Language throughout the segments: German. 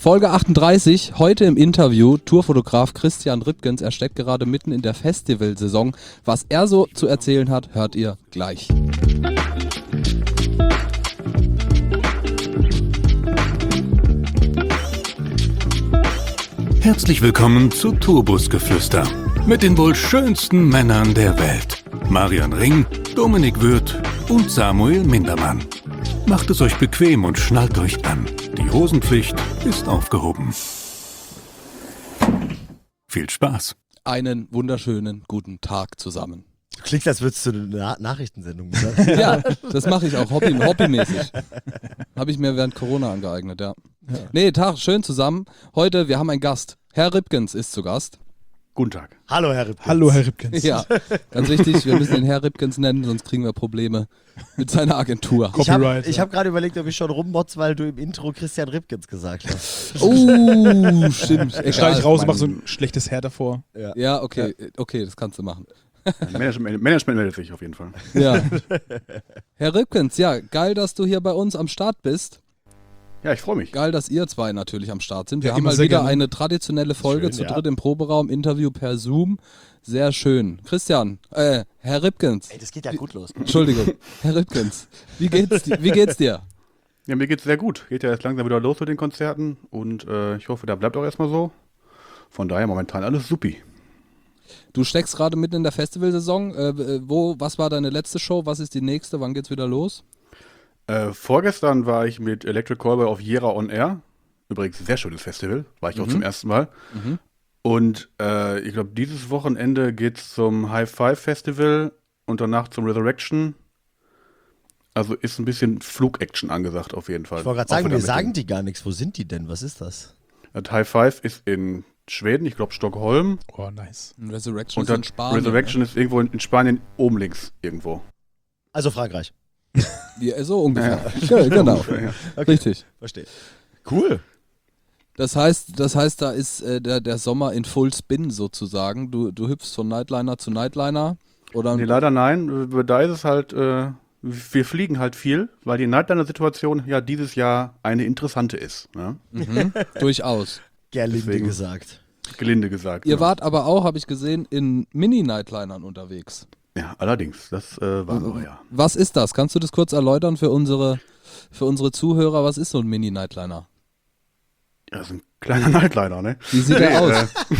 Folge 38, heute im Interview, Tourfotograf Christian Ripkens. Er steckt gerade mitten in der Festivalsaison. Was er so zu erzählen hat, hört ihr gleich. Herzlich willkommen zu Tourbusgeflüster mit den wohl schönsten Männern der Welt. Marian Ring, Dominik Würth und Samuel Mindermann. Macht es euch bequem und schnallt euch an. Die Hosenpflicht ist aufgehoben. Viel Spaß. Einen wunderschönen guten Tag zusammen. Du klingst, als würdest du eine Nachrichtensendung machen. Ja, das mache ich auch hobbymäßig. Habe ich mir während Corona angeeignet, ja. Nee, Tag, schön zusammen. Heute, wir haben einen Gast. Herr Ripkens ist zu Gast. Guten Tag. Hallo, Herr Ripkens. Hallo, Herr Ripkens. Ja, ganz richtig, wir müssen den Herr Ripkens nennen, sonst kriegen wir Probleme mit seiner Agentur. Copyright. Ich hab gerade überlegt, ob ich schon rummotz, weil du im Intro Christian Ripkens gesagt hast. Oh, stimmt. Ich steige raus und mache so ein schlechtes Herr davor. Ja, okay, das kannst du machen. Management meldet sich auf jeden Fall. Ja. Herr Ripkens, ja, geil, dass du hier bei uns am Start bist. Ja, ich freue mich. Geil, dass ihr zwei natürlich am Start sind. Wir Ja, haben immer mal sehr wieder gerne. eine traditionelle Folge Schön, zu ja. dritt im Proberaum, Interview per Zoom. Sehr schön. Christian, Herr Ripkens. Ey, das geht ja gut los. Entschuldigung, Herr Ripkens, wie geht's dir? Ja, mir geht's sehr gut. Geht ja jetzt langsam wieder los mit den Konzerten und ich hoffe, da bleibt auch erstmal so. Von daher momentan alles supi. Du steckst gerade mitten in der Festivalsaison. Was war deine letzte Show? Was ist die nächste? Wann geht's wieder los? Vorgestern war ich mit Electric Callboy auf Jera on Air. Übrigens ein sehr schönes Festival. War ich auch zum ersten Mal. Und ich glaube, dieses Wochenende geht's zum High Five Festival und danach zum Resurrection. Also ist ein bisschen Flugaction angesagt auf jeden Fall. Ich wollte gerade Auch sagen, wieder mir mit sagen die gar nichts. Wo sind die denn? Was ist das? Das High Five ist in Schweden, ich glaube Stockholm. Oh, nice. Resurrection Und ist in das Spanien. Resurrection ist irgendwo in Spanien oben links irgendwo. Also Frankreich. Ja, so ungefähr. Ja, genau, Ja. richtig. Verstehe. Cool. Das heißt, da ist der Sommer in Full Spin sozusagen. Du hüpfst von Nightliner zu Nightliner. Oder Nee, leider nein. Da ist es halt, wir fliegen halt viel, weil die Nightliner-Situation ja dieses Jahr eine interessante ist. Ne? durchaus. Gerlinde Deswegen. gesagt. Gelinde gesagt. Ihr ja. wart aber auch, habe ich gesehen, in Mini-Nightlinern unterwegs. Ja, allerdings. Das war so, ja. Was ist das? Kannst du das kurz erläutern für unsere Zuhörer? Was ist so ein Mini-Nightliner? Ja, das ist ein kleiner Nightliner, ne? Wie sieht der aus?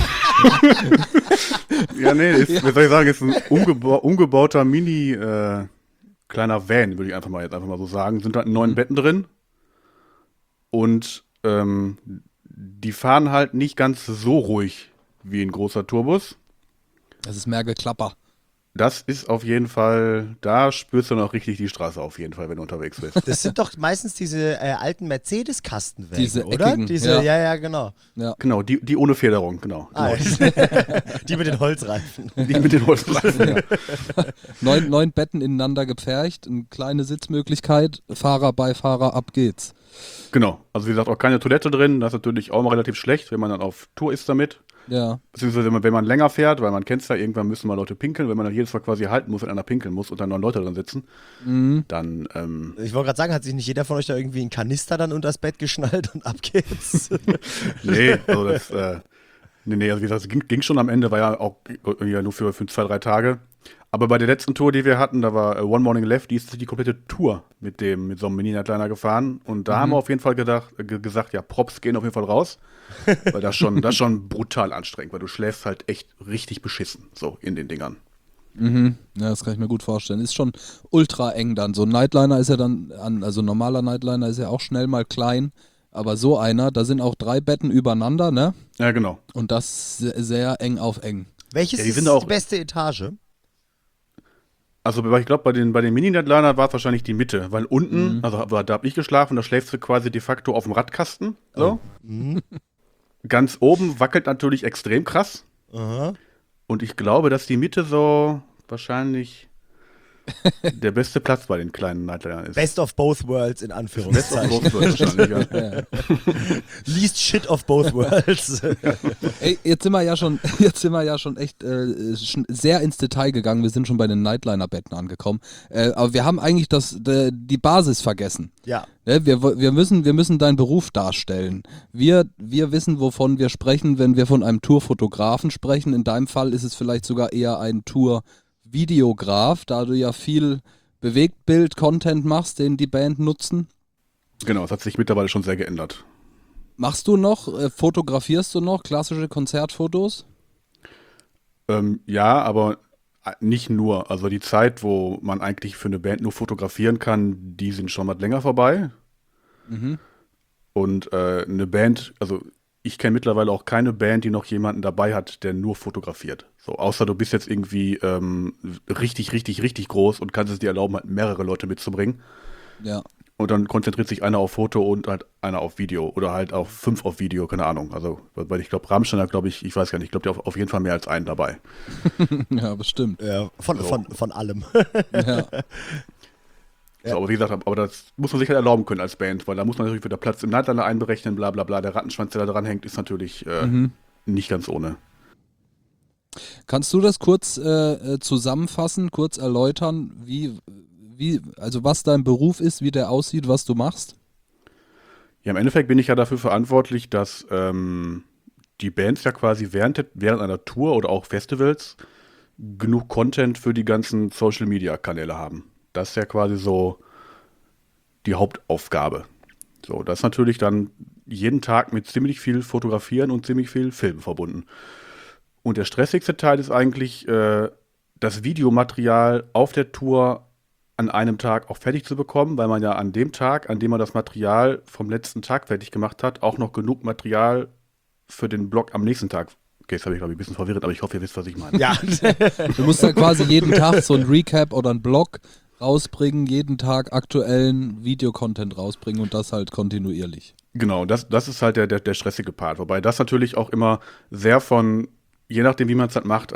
Ja, nee, ist, wie soll ich sagen, ist ein umgebauter Mini, kleiner Van, würde ich einfach mal so sagen. Sind halt 9 Betten drin. Und die fahren halt nicht ganz so ruhig wie ein großer Tourbus. Das ist mehr Geklapper. Das ist auf jeden Fall, da spürst du noch richtig die Straße auf jeden Fall, wenn du unterwegs bist. Das sind doch meistens diese alten Mercedes-Kastenwägen, Diese oder? eckigen, Ja, genau. Genau, die ohne Federung, genau. Die mit den Holzreifen. Die mit den Holzreifen. Ja. 9 Betten ineinander gepfercht, eine kleine Sitzmöglichkeit, Fahrer, Beifahrer, ab geht's. Genau, also wie gesagt, auch keine Toilette drin, das ist natürlich auch mal relativ schlecht, wenn man dann auf Tour ist damit. Ja. Beziehungsweise wenn man länger fährt, weil man kennt es ja, irgendwann müssen mal Leute pinkeln, wenn man dann jedes Mal quasi halten muss, wenn einer pinkeln muss und dann 9 Leute drin sitzen, dann, Ich wollte gerade sagen, hat sich nicht jeder von euch da irgendwie einen Kanister dann unter das Bett geschnallt und ab geht's? nee, also das, also wie gesagt, es ging schon am Ende, war ja auch irgendwie nur für 2-3 Tage. Aber bei der letzten Tour, die wir hatten, da war One Morning Left, die ist die komplette Tour mit so einem Mini-Nightliner gefahren. Und da haben wir auf jeden Fall gesagt, ja, Props gehen auf jeden Fall raus. Weil das schon brutal anstrengend, weil du schläfst halt echt richtig beschissen, so in den Dingern. Ja, das kann ich mir gut vorstellen. Ist schon ultra eng dann. So ein Nightliner ist ja dann, also ein normaler Nightliner ist ja auch schnell mal klein. Aber so einer, da sind auch 3 Betten übereinander, ne? Ja, genau. Und das sehr eng auf eng. Welches Ja, die ist sind auch- die beste Etage? Also ich glaube, bei den Mini-Nightliner war es wahrscheinlich die Mitte, weil unten, also da habe ich geschlafen, da schläfst du quasi de facto auf dem Radkasten. So. Ganz oben wackelt natürlich extrem krass. Aha. Und ich glaube, dass die Mitte so wahrscheinlich der beste Platz bei den kleinen Nightlinern ist. Best of both worlds in Best of Anführungszeichen. both worlds wahrscheinlich, ja. Least shit of both worlds. Ey, jetzt sind wir ja schon echt schon sehr ins Detail gegangen. Wir sind schon bei den Nightliner-Betten angekommen. Aber wir haben eigentlich die Basis vergessen. Ja. Ne, wir müssen deinen Beruf darstellen. Wir wissen, wovon wir sprechen, wenn wir von einem Tourfotografen sprechen. In deinem Fall ist es vielleicht sogar eher ein Tour-Videograf, da du ja viel Bewegtbild-Content machst, den die Band nutzen. Genau, es hat sich mittlerweile schon sehr geändert. Machst du noch, fotografierst du noch klassische Konzertfotos? Ja, aber nicht nur. Also die Zeit, wo man eigentlich für eine Band nur fotografieren kann, die sind schon mal länger vorbei. Und eine Band, also ich kenne mittlerweile auch keine Band, die noch jemanden dabei hat, der nur fotografiert. So, außer du bist jetzt irgendwie richtig, richtig, richtig groß und kannst es dir erlauben, halt mehrere Leute mitzubringen. Ja. Und dann konzentriert sich einer auf Foto und halt einer auf Video. Oder halt auch 5 auf Video, keine Ahnung. Also, weil ich glaube, Rammstein hat, ich weiß gar nicht, ich glaube, der hat auf jeden Fall mehr als einen dabei. Ja, bestimmt. Ja, von allem. Ja. So, aber wie gesagt, aber das muss man sich halt erlauben können als Band, weil da muss man natürlich wieder Platz im Nightliner einberechnen, bla bla bla. Der Rattenschwanz, der da dran hängt, ist natürlich nicht ganz ohne. Kannst du das kurz zusammenfassen, kurz erläutern, also was dein Beruf ist, wie der aussieht, was du machst? Ja, im Endeffekt bin ich ja dafür verantwortlich, dass die Bands ja quasi während einer Tour oder auch Festivals genug Content für die ganzen Social-Media-Kanäle haben. Das ist ja quasi so die Hauptaufgabe. So, das ist natürlich dann jeden Tag mit ziemlich viel Fotografieren und ziemlich viel Filmen verbunden. Und der stressigste Teil ist eigentlich, das Videomaterial auf der Tour an einem Tag auch fertig zu bekommen, weil man ja an dem Tag, an dem man das Material vom letzten Tag fertig gemacht hat, auch noch genug Material für den Blog am nächsten Tag. Okay, jetzt habe ich, glaube ich, ein bisschen verwirrt, aber ich hoffe, ihr wisst, was ich meine. Ja. Du musst dann quasi jeden Tag so ein Recap oder ein Blog rausbringen, jeden Tag aktuellen Videocontent rausbringen und das halt kontinuierlich. Genau, das ist halt der stressige Part. Wobei das natürlich auch immer sehr je nachdem, wie man es halt macht,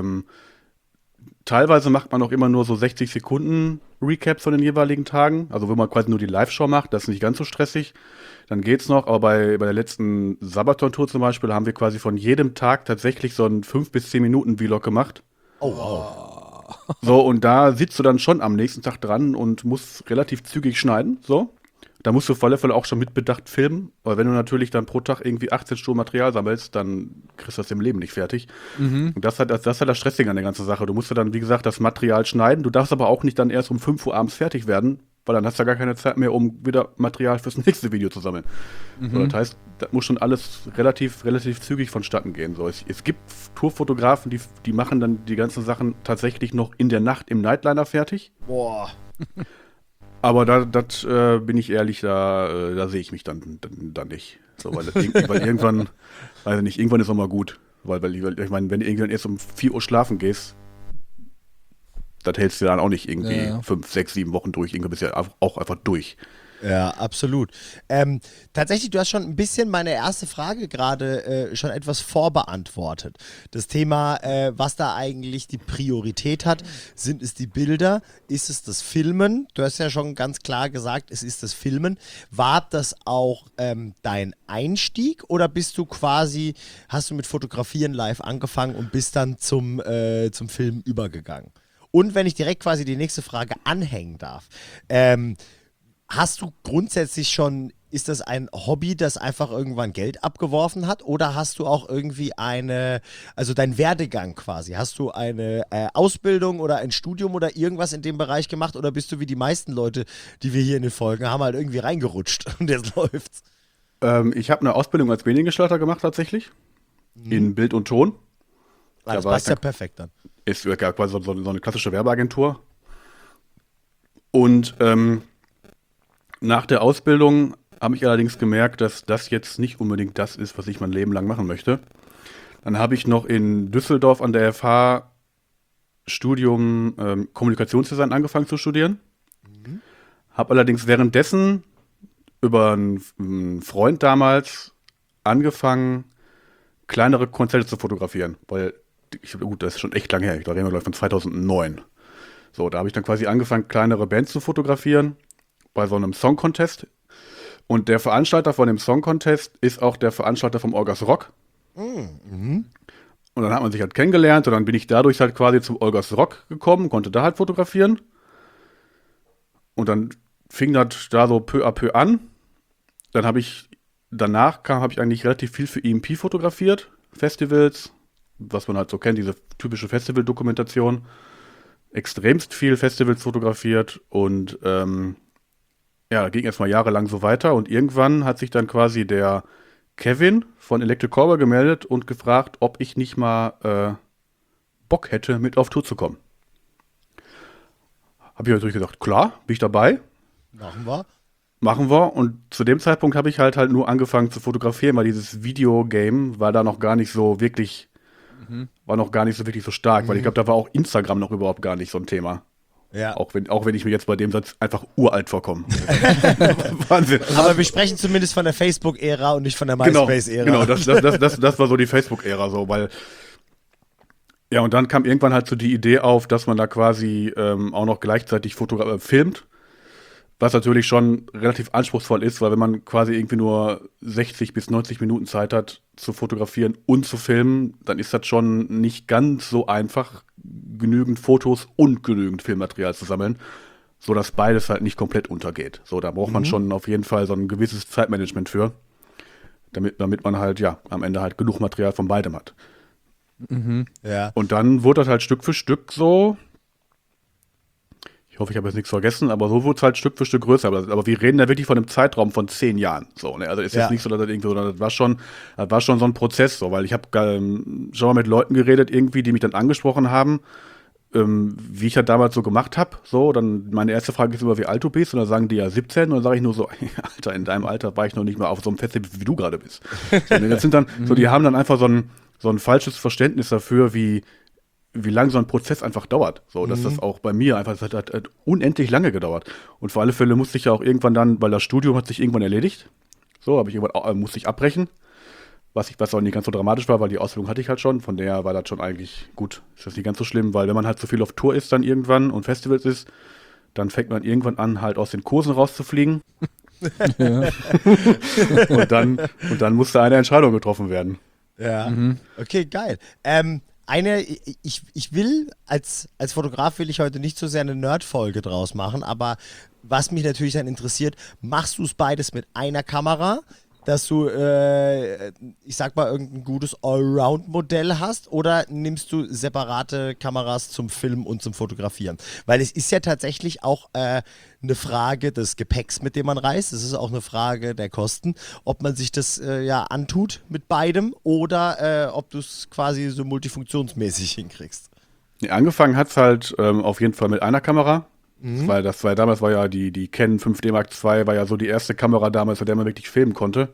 teilweise macht man auch immer nur so 60 Sekunden Recaps von den jeweiligen Tagen. Also wenn man quasi nur die Live-Show macht, das ist nicht ganz so stressig. Dann geht's noch, aber bei der letzten Sabaton-Tour zum Beispiel haben wir quasi von jedem Tag tatsächlich so einen 5 bis 10 Minuten Vlog gemacht. Oh, wow. So, und da sitzt du dann schon am nächsten Tag dran und musst relativ zügig schneiden, so. Da musst du auf alle Fälle auch schon mit Bedacht filmen, weil wenn du natürlich dann pro Tag irgendwie 18 Stunden Material sammelst, dann kriegst du das im Leben nicht fertig. Und das ist halt das Stressige an der ganzen Sache. Du musst ja dann, wie gesagt, das Material schneiden, du darfst aber auch nicht dann erst um 5 Uhr abends fertig werden, weil dann hast du ja gar keine Zeit mehr, um wieder Material fürs nächste Video zu sammeln. So, das heißt, da muss schon alles relativ zügig vonstatten gehen. So, es gibt Tourfotografen, die machen dann die ganzen Sachen tatsächlich noch in der Nacht im Nightliner fertig. Boah. Aber das bin ich ehrlich, da sehe ich mich dann nicht. So, weil irgendwann, weiß ich nicht, irgendwann ist auch mal gut. Weil ich meine, wenn du irgendwann erst um 4 Uhr schlafen gehst, das hältst du dann auch nicht irgendwie 5, 6, 7 Wochen durch. Irgendwann bist du ja auch einfach durch. Ja, absolut. Tatsächlich, du hast schon ein bisschen meine erste Frage gerade schon etwas vorbeantwortet. Das Thema, was da eigentlich die Priorität hat, sind es die Bilder, ist es das Filmen? Du hast ja schon ganz klar gesagt, es ist das Filmen. War das auch dein Einstieg oder hast du mit Fotografieren live angefangen und bist dann zum Film übergegangen? Und wenn ich direkt quasi die nächste Frage anhängen darf, hast du grundsätzlich schon, ist das ein Hobby, das einfach irgendwann Geld abgeworfen hat? Oder hast du auch irgendwie also dein Werdegang quasi, hast du eine Ausbildung oder ein Studium oder irgendwas in dem Bereich gemacht? Oder bist du wie die meisten Leute, die wir hier in den Folgen haben, halt irgendwie reingerutscht und jetzt läuft's? Ich habe eine Ausbildung als Mediengestalter gemacht tatsächlich, in Bild und Ton. Das passt ja perfekt dann. Ist ja quasi so eine klassische Werbeagentur. Und nach der Ausbildung habe ich allerdings gemerkt, dass das jetzt nicht unbedingt das ist, was ich mein Leben lang machen möchte. Dann habe ich noch in Düsseldorf an der FH Studium Kommunikationsdesign angefangen zu studieren. Habe allerdings währenddessen über einen Freund damals angefangen, kleinere Konzerte zu fotografieren. Weil, gut, das ist schon echt lange her. Ich rede mal von 2009. So, da habe ich dann quasi angefangen, kleinere Bands zu fotografieren bei so einem Song Contest. Und der Veranstalter von dem Song Contest ist auch der Veranstalter vom Olgas Rock. Und dann hat man sich halt kennengelernt und dann bin ich dadurch halt quasi zum Olgas Rock gekommen, konnte da halt fotografieren. Und dann fing das da so peu à peu an. Dann habe ich eigentlich relativ viel für EMP fotografiert, Festivals, was man halt so kennt, diese typische Festival-Dokumentation. Extremst viel Festivals fotografiert und ja, ging erstmal jahrelang so weiter und irgendwann hat sich dann quasi der Kevin von Electric Callboy gemeldet und gefragt, ob ich nicht mal Bock hätte, mit auf Tour zu kommen. Habe ich natürlich gesagt, klar, bin ich dabei. Machen wir. Und zu dem Zeitpunkt habe ich halt nur angefangen zu fotografieren, weil dieses Videogame war da noch gar nicht so wirklich, so stark, weil ich glaube, da war auch Instagram noch überhaupt gar nicht so ein Thema. Ja. Auch wenn ich mir jetzt bei dem Satz einfach uralt vorkomme. Wahnsinn. Aber wir sprechen zumindest von der Facebook-Ära und nicht von der MySpace-Ära. Genau, das war so die Facebook-Ära so, weil ja, und dann kam irgendwann halt so die Idee auf, dass man da quasi auch noch gleichzeitig filmt, was natürlich schon relativ anspruchsvoll ist, weil wenn man quasi irgendwie nur 60 bis 90 Minuten Zeit hat, zu fotografieren und zu filmen, dann ist das schon nicht ganz so einfach, genügend Fotos und genügend Filmmaterial zu sammeln, sodass beides halt nicht komplett untergeht. So, da braucht man schon auf jeden Fall so ein gewisses Zeitmanagement für, damit man halt, ja, am Ende halt genug Material von beidem hat. Ja. Und dann wurde das halt Stück für Stück so, ich hoffe, ich habe jetzt nichts vergessen, aber so wurde es halt Stück für Stück größer. Aber wir reden da wirklich von einem Zeitraum von 10 Jahren. So, ne? Also ist jetzt nicht so, dass das irgendwie, das war schon so ein Prozess, so, weil ich habe schon mal mit Leuten geredet, irgendwie, die mich dann angesprochen haben, wie ich das damals so gemacht habe. So, dann meine erste Frage ist immer, wie alt du bist, und dann sagen die ja 17, und dann sage ich nur so, Alter, in deinem Alter war ich noch nicht mal auf so einem Festival, wie du gerade bist. So, ne? Das sind dann, so, die haben dann einfach so ein falsches Verständnis dafür, wie lang so ein Prozess einfach dauert. So, dass das auch bei mir einfach, das hat unendlich lange gedauert. Und für alle Fälle musste ich ja auch irgendwann dann, weil das Studium hat sich irgendwann erledigt. So, musste ich abbrechen. Was auch nicht ganz so dramatisch war, weil die Ausbildung hatte ich halt schon. Von der war das schon eigentlich gut. Ist das nicht ganz so schlimm, weil wenn man halt so viel auf Tour ist dann irgendwann und Festivals ist, dann fängt man irgendwann an, halt aus den Kursen rauszufliegen. Ja. und dann musste eine Entscheidung getroffen werden. Ja. Okay, geil. Ich will, als Fotograf will ich heute nicht so sehr eine Nerd-Folge draus machen, aber was mich natürlich dann interessiert, machst du es beides mit einer Kamera, dass du, ich sag mal, irgendein gutes Allround-Modell hast, oder nimmst du separate Kameras zum Filmen und zum Fotografieren? Weil es ist ja tatsächlich auch eine Frage des Gepäcks, mit dem man reist. Es ist auch eine Frage der Kosten, ob man sich das antut mit beidem, oder ob du es quasi so multifunktionsmäßig hinkriegst. Nee, angefangen hat es halt auf jeden Fall mit einer Kamera. Weil damals war ja die Canon 5D Mark II war ja so die erste Kamera damals, mit der man wirklich filmen konnte.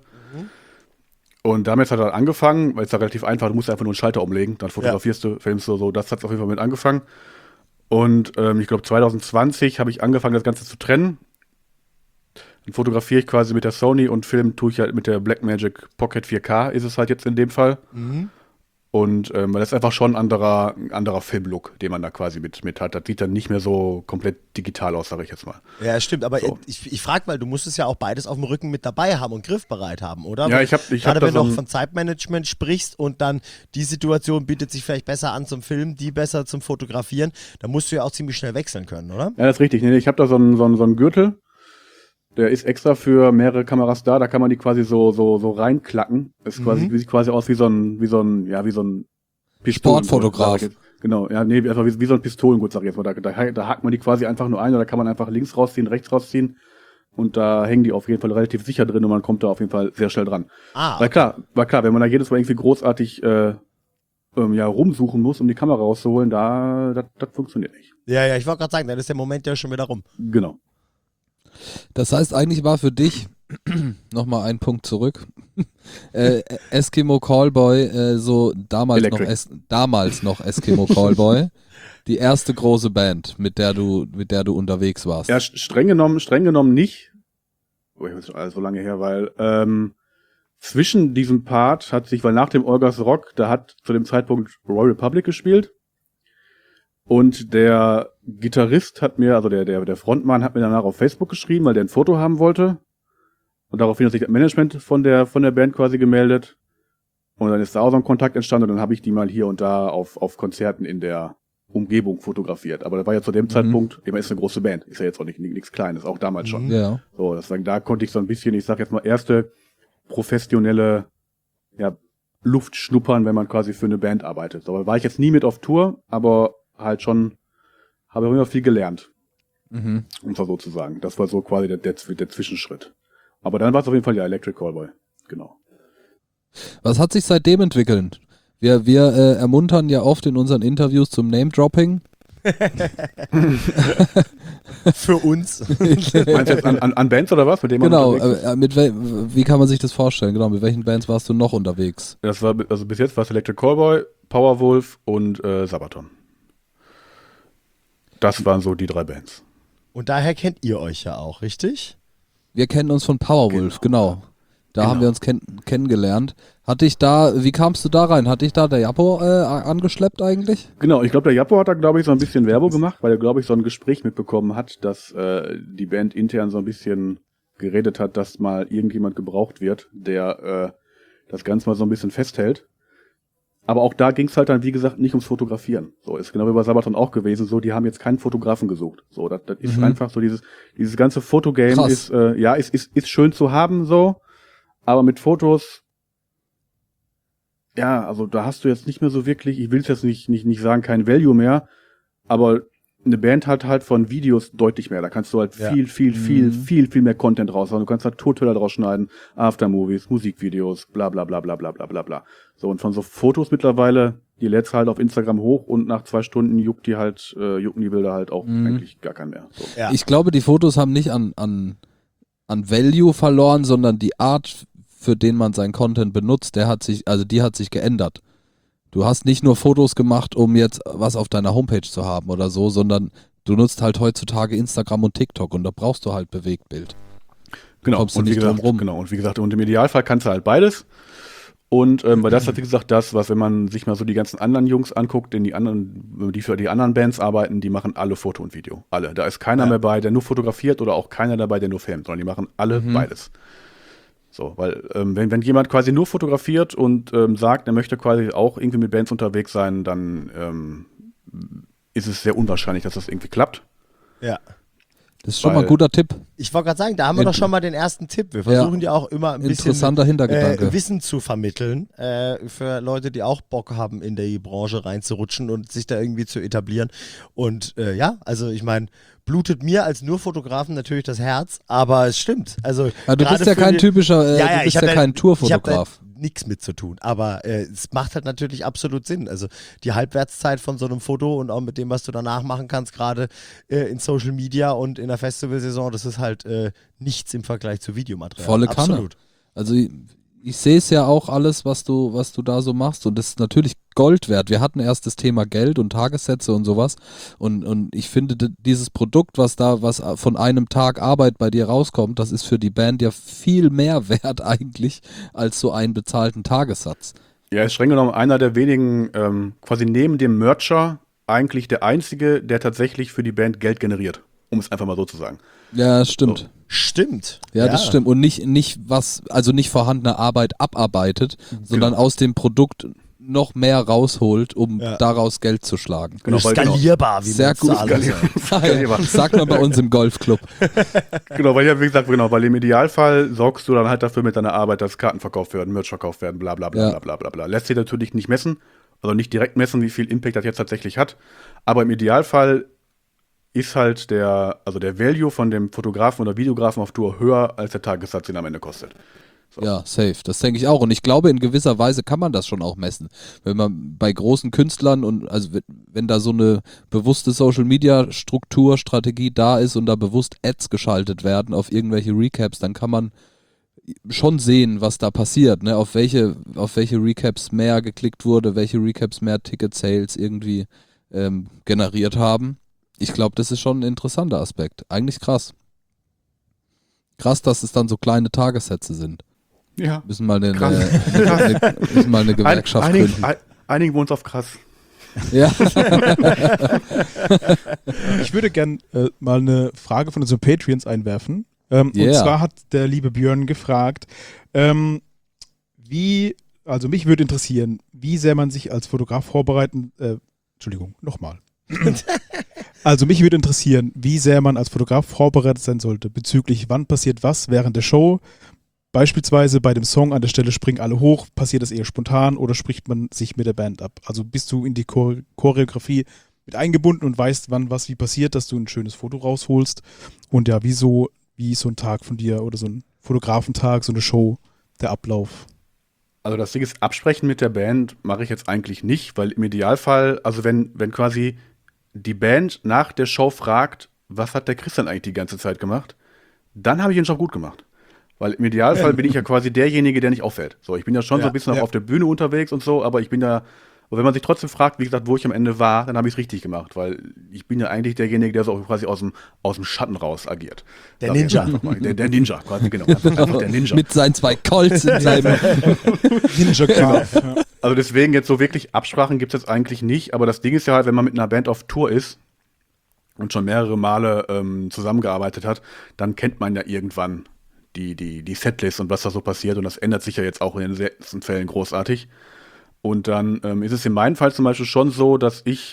Und damit hat er angefangen, weil es ja relativ einfach, du musst einfach nur einen Schalter umlegen, dann fotografierst du, filmst du, so, das hat es auf jeden Fall mit angefangen. Und ich glaube 2020 habe ich angefangen, das Ganze zu trennen. Dann fotografiere ich quasi mit der Sony und filmen tue ich halt mit der Blackmagic Pocket 4K, ist es halt jetzt in dem Fall. Und das ist einfach schon ein anderer Filmlook, den man da quasi mit hat. Das sieht dann nicht mehr so komplett digital aus, sage ich jetzt mal. Ja, stimmt, aber So. ich frage, weil du musstest ja auch beides auf dem Rücken mit dabei haben und griffbereit haben, oder? Ja, ich hab Gerade da wenn so du auch ein- von Zeitmanagement sprichst und dann die Situation bietet sich vielleicht besser an zum Filmen, die besser zum Fotografieren, da musst du ja auch ziemlich schnell wechseln können, oder? Ja, das ist richtig. Nee, ich habe da so einen Gürtel, der ist extra für mehrere Kameras da kann man die quasi so reinklacken. Das ist sieht quasi aus wie so ein Pistolengurt, Sportfotograf. sag ich jetzt. Genau, ja, nee, einfach wie so ein Pistolengurt, sag ich jetzt mal. Da hakt man die quasi einfach nur ein, oder kann man einfach links rausziehen, rechts rausziehen. Und da hängen die auf jeden Fall relativ sicher drin und man kommt da auf jeden Fall sehr schnell dran. War klar, wenn man da jedes Mal irgendwie großartig rumsuchen muss, um die Kamera rauszuholen, das funktioniert nicht. Ja, ich wollte gerade sagen, dann ist der Moment ja schon wieder rum. Genau. Das heißt, eigentlich war für dich, nochmal einen Punkt zurück, Eskimo Callboy, so damals noch Eskimo Callboy, die erste große Band, mit der du unterwegs warst. Ja, streng genommen nicht. Oh, das ist alles so lange her, weil zwischen diesem Part hat sich, weil nach dem Olgas Rock, da hat zu dem Zeitpunkt Royal Republic gespielt. Und der Gitarrist hat mir, also der Frontmann hat mir danach auf Facebook geschrieben, weil der ein Foto haben wollte. Und daraufhin hat sich das Management von der Band quasi gemeldet. Und dann ist da auch so ein Kontakt entstanden und dann habe ich die mal hier und da auf Konzerten in der Umgebung fotografiert. Aber das war ja zu dem Zeitpunkt, immer ist eine große Band, ist ja jetzt auch nichts Kleines, auch damals schon. Ja. So, deswegen, da konnte ich so ein bisschen, ich sag jetzt mal, erste professionelle Luft schnuppern, wenn man quasi für eine Band arbeitet. So, aber war ich jetzt nie mit auf Tour, aber halt schon, habe ich immer viel gelernt. Um es so zu sagen. Das war so quasi der Zwischenschritt. Aber dann war es auf jeden Fall Electric Callboy. Genau. Was hat sich seitdem entwickelt? Wir ermuntern ja oft in unseren Interviews zum Name-Dropping. Für uns. Meinst du jetzt an Bands oder was? Mit denen man Genau, unterwegs ist? wie kann man sich das vorstellen? Genau, mit welchen Bands warst du noch unterwegs? Das war, also bis jetzt war es Electric Callboy, Powerwolf und Sabaton. Das waren so die 3 Bands. Und daher kennt ihr euch ja auch, richtig? Wir kennen uns von Powerwolf, genau. Da haben wir uns kennengelernt. Wie kamst du da rein? Hat dich da der Jappo angeschleppt eigentlich? Genau, ich glaube, der Jappo hat da, glaube ich, so ein bisschen Werbung gemacht, weil er, glaube ich, so ein Gespräch mitbekommen hat, dass die Band intern so ein bisschen geredet hat, dass mal irgendjemand gebraucht wird, der das Ganze mal so ein bisschen festhält. Aber auch da ging es halt dann, wie gesagt, nicht ums Fotografieren. So, ist genau wie bei Sabaton auch gewesen. So, die haben jetzt keinen Fotografen gesucht. So, das ist einfach so dieses ganze Fotogame ist schön zu haben, so. Aber mit Fotos, ja, also da hast du jetzt nicht mehr so wirklich, ich will es jetzt nicht sagen, kein Value mehr, aber eine Band hat halt von Videos deutlich mehr. Da kannst du halt viel mehr Content raushauen. Du kannst halt Tothöller draus schneiden, Aftermovies, Musikvideos, bla bla bla bla bla bla bla bla. So, und von so Fotos mittlerweile, die lädst halt auf Instagram hoch und nach 2 Stunden jucken die Bilder halt auch eigentlich gar keinen mehr. So. Ja. Ich glaube, die Fotos haben nicht an Value verloren, sondern die Art, für den man seinen Content benutzt, die hat sich geändert. Du hast nicht nur Fotos gemacht, um jetzt was auf deiner Homepage zu haben oder so, sondern du nutzt halt heutzutage Instagram und TikTok und da brauchst du halt Bewegtbild. Genau, Kommst du und nicht drum rum. Genau, und wie gesagt, und im Idealfall kannst du halt beides. Und weil das ist, wie gesagt, das, was, wenn man sich mal so die ganzen anderen Jungs anguckt, die für die anderen Bands arbeiten, die machen alle Foto und Video. Alle. Da ist keiner mehr bei, der nur fotografiert oder auch keiner dabei, der nur filmt, sondern die machen alle beides. So, weil wenn jemand quasi nur fotografiert und sagt, er möchte quasi auch irgendwie mit Bands unterwegs sein, dann ist es sehr unwahrscheinlich, dass das irgendwie klappt. Ja. Das ist schon mal ein guter Tipp. Ich wollte gerade sagen, da haben wir doch schon mal den ersten Tipp. Wir versuchen ja auch immer ein bisschen interessanter Hintergedanke. Wissen zu vermitteln für Leute, die auch Bock haben, in die Branche reinzurutschen und sich da irgendwie zu etablieren. Und also ich meine, blutet mir als nur Fotografen natürlich das Herz, aber es stimmt. Also du bist ja kein typischer, du bist ja kein Tourfotograf. Nichts mit zu tun, aber es macht halt natürlich absolut Sinn. Also die Halbwertszeit von so einem Foto und auch mit dem, was du danach machen kannst, gerade in Social Media und in der Festivalsaison, das ist halt nichts im Vergleich zu Videomaterial. Volle Kanne. Absolut. Also ich sehe es ja auch alles, was du da so machst und das ist natürlich Gold wert. Wir hatten erst das Thema Geld und Tagessätze und sowas und ich finde dieses Produkt, was von einem Tag Arbeit bei dir rauskommt, das ist für die Band ja viel mehr wert eigentlich als so einen bezahlten Tagessatz. Ja, ist streng genommen einer der wenigen, quasi neben dem Mercher eigentlich der einzige, der tatsächlich für die Band Geld generiert, um es einfach mal so zu sagen. Ja, das stimmt. So. Stimmt. Ja, das stimmt. Und nicht vorhandene Arbeit abarbeitet, sondern aus dem Produkt noch mehr rausholt, um daraus Geld zu schlagen. Genau, skalierbar, wie sehr gut skalierbar. Sagt man bei uns im Golfclub. Genau, weil wie gesagt, weil im Idealfall sorgst du dann halt dafür mit deiner Arbeit, dass Karten verkauft werden, Merch verkauft werden, bla bla bla bla bla bla. Lässt sich natürlich nicht messen, also nicht direkt messen, wie viel Impact das jetzt tatsächlich hat, aber im Idealfall ist halt der Value von dem Fotografen oder Videografen auf Tour höher, als der Tagessatz, den am Ende kostet. So. Ja, safe. Das denke ich auch. Und ich glaube, in gewisser Weise kann man das schon auch messen. Wenn man bei großen Künstlern und also wenn da so eine bewusste Social-Media-Struktur, Strategie da ist und da bewusst Ads geschaltet werden auf irgendwelche Recaps, dann kann man schon sehen, was da passiert, ne? Auf welche Recaps mehr geklickt wurde, welche Recaps mehr Ticket-Sales irgendwie generiert haben. Ich glaube, das ist schon ein interessanter Aspekt. Eigentlich krass. Krass, dass es dann so kleine Tagessätze sind. Ja. Müssen mal eine Gewerkschaft gründen. Einigen wir uns auf krass. Ja. Ich würde gern mal eine Frage von unseren Patreons einwerfen. Und zwar hat der liebe Björn gefragt, also mich würde interessieren, wie sehr man sich als Fotograf vorbereiten, nochmal. Also mich würde interessieren, wie sehr man als Fotograf vorbereitet sein sollte bezüglich wann passiert was während der Show. Beispielsweise bei dem Song an der Stelle springen alle hoch, passiert das eher spontan oder spricht man sich mit der Band ab? Also bist du in die Choreografie mit eingebunden und weißt, wann was wie passiert, dass du ein schönes Foto rausholst? Und ja, wie so ein Tag von dir oder so ein Fotografentag, so eine Show, der Ablauf? Also das Ding ist, absprechen mit der Band mache ich jetzt eigentlich nicht, weil im Idealfall, also wenn quasi die Band nach der Show fragt, was hat der Christian eigentlich die ganze Zeit gemacht, dann habe ich den Job gut gemacht. Weil im Idealfall bin ich ja quasi derjenige, der nicht auffällt. So, ich bin ja schon so ein bisschen auch auf der Bühne unterwegs und so, aber ich bin ja, wenn man sich trotzdem fragt, wie gesagt, wo ich am Ende war, dann habe ich es richtig gemacht, weil ich bin ja eigentlich derjenige, der so auch quasi aus dem Schatten raus agiert. Der Ninja. Der Ninja, quasi, genau. Einfach der Ninja. Mit seinen 2 Colts in seinem Ninja-Graf. Ja. Also deswegen jetzt so wirklich Absprachen gibt es jetzt eigentlich nicht, aber das Ding ist ja halt, wenn man mit einer Band auf Tour ist und schon mehrere Male zusammengearbeitet hat, dann kennt man ja irgendwann die Setlist und was da so passiert und das ändert sich ja jetzt auch in den seltensten Fällen großartig. Und dann ist es in meinem Fall zum Beispiel schon so, dass ich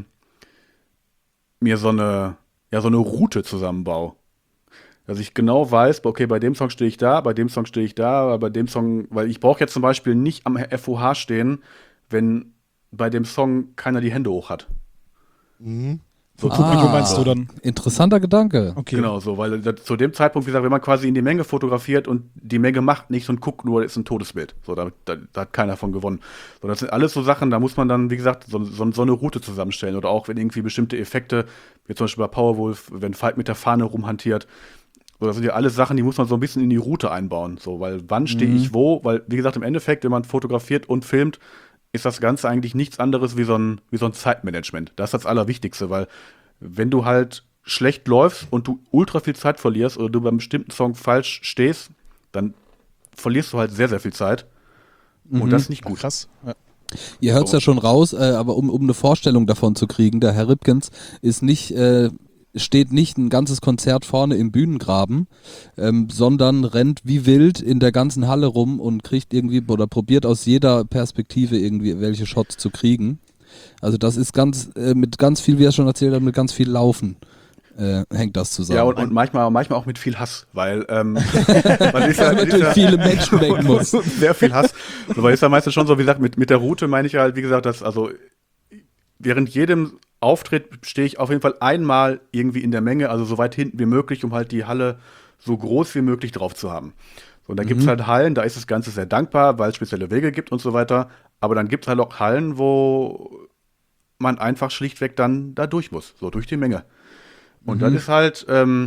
mir so eine Route zusammenbaue. Dass ich genau weiß, okay, bei dem Song stehe ich da, bei dem Song stehe ich da, aber bei dem Song, weil ich brauche jetzt zum Beispiel nicht am FOH stehen, wenn bei dem Song keiner die Hände hoch hat. Mhm. Für Publikum meinst du dann? Interessanter Gedanke. Okay. Genau, so, weil zu dem Zeitpunkt, wie gesagt, wenn man quasi in die Menge fotografiert und die Menge macht nichts und guckt nur, ist ein Todesbild. So, da hat keiner von gewonnen. So, das sind alles so Sachen, da muss man dann, wie gesagt, so eine Route zusammenstellen. Oder auch, wenn irgendwie bestimmte Effekte, wie zum Beispiel bei Powerwolf, wenn Falk mit der Fahne rumhantiert, so, das sind ja alles Sachen, die muss man so ein bisschen in die Route einbauen. So, weil wann stehe ich wo? Weil, wie gesagt, im Endeffekt, wenn man fotografiert und filmt, ist das Ganze eigentlich nichts anderes wie so ein Zeitmanagement. Das ist das Allerwichtigste, weil wenn du halt schlecht läufst und du ultra viel Zeit verlierst oder du beim bestimmten Song falsch stehst, dann verlierst du halt sehr, sehr viel Zeit. Und das ist nicht gut. Krass. Ja. Ihr hört es ja schon raus, aber um eine Vorstellung davon zu kriegen, der Herr Ripkens ist nicht, steht nicht ein ganzes Konzert vorne im Bühnengraben, sondern rennt wie wild in der ganzen Halle rum und kriegt irgendwie oder probiert aus jeder Perspektive irgendwie welche Shots zu kriegen. Also das ist mit ganz viel, wie er schon erzählt hat, mit ganz viel Laufen hängt das zusammen. Ja, und manchmal auch mit viel Hass, weil man ist ja viele Menschen denken muss. Sehr viel Hass. So, weil ist ja meistens schon so, wie gesagt, mit der Route meine ich halt, wie gesagt, dass also während jedem Auftritt stehe ich auf jeden Fall einmal irgendwie in der Menge, also so weit hinten wie möglich, um halt die Halle so groß wie möglich drauf zu haben. So, und da gibt es halt Hallen, da ist das Ganze sehr dankbar, weil es spezielle Wege gibt und so weiter. Aber dann gibt es halt auch Hallen, wo man einfach schlichtweg dann da durch muss, so durch die Menge. Und das ist halt,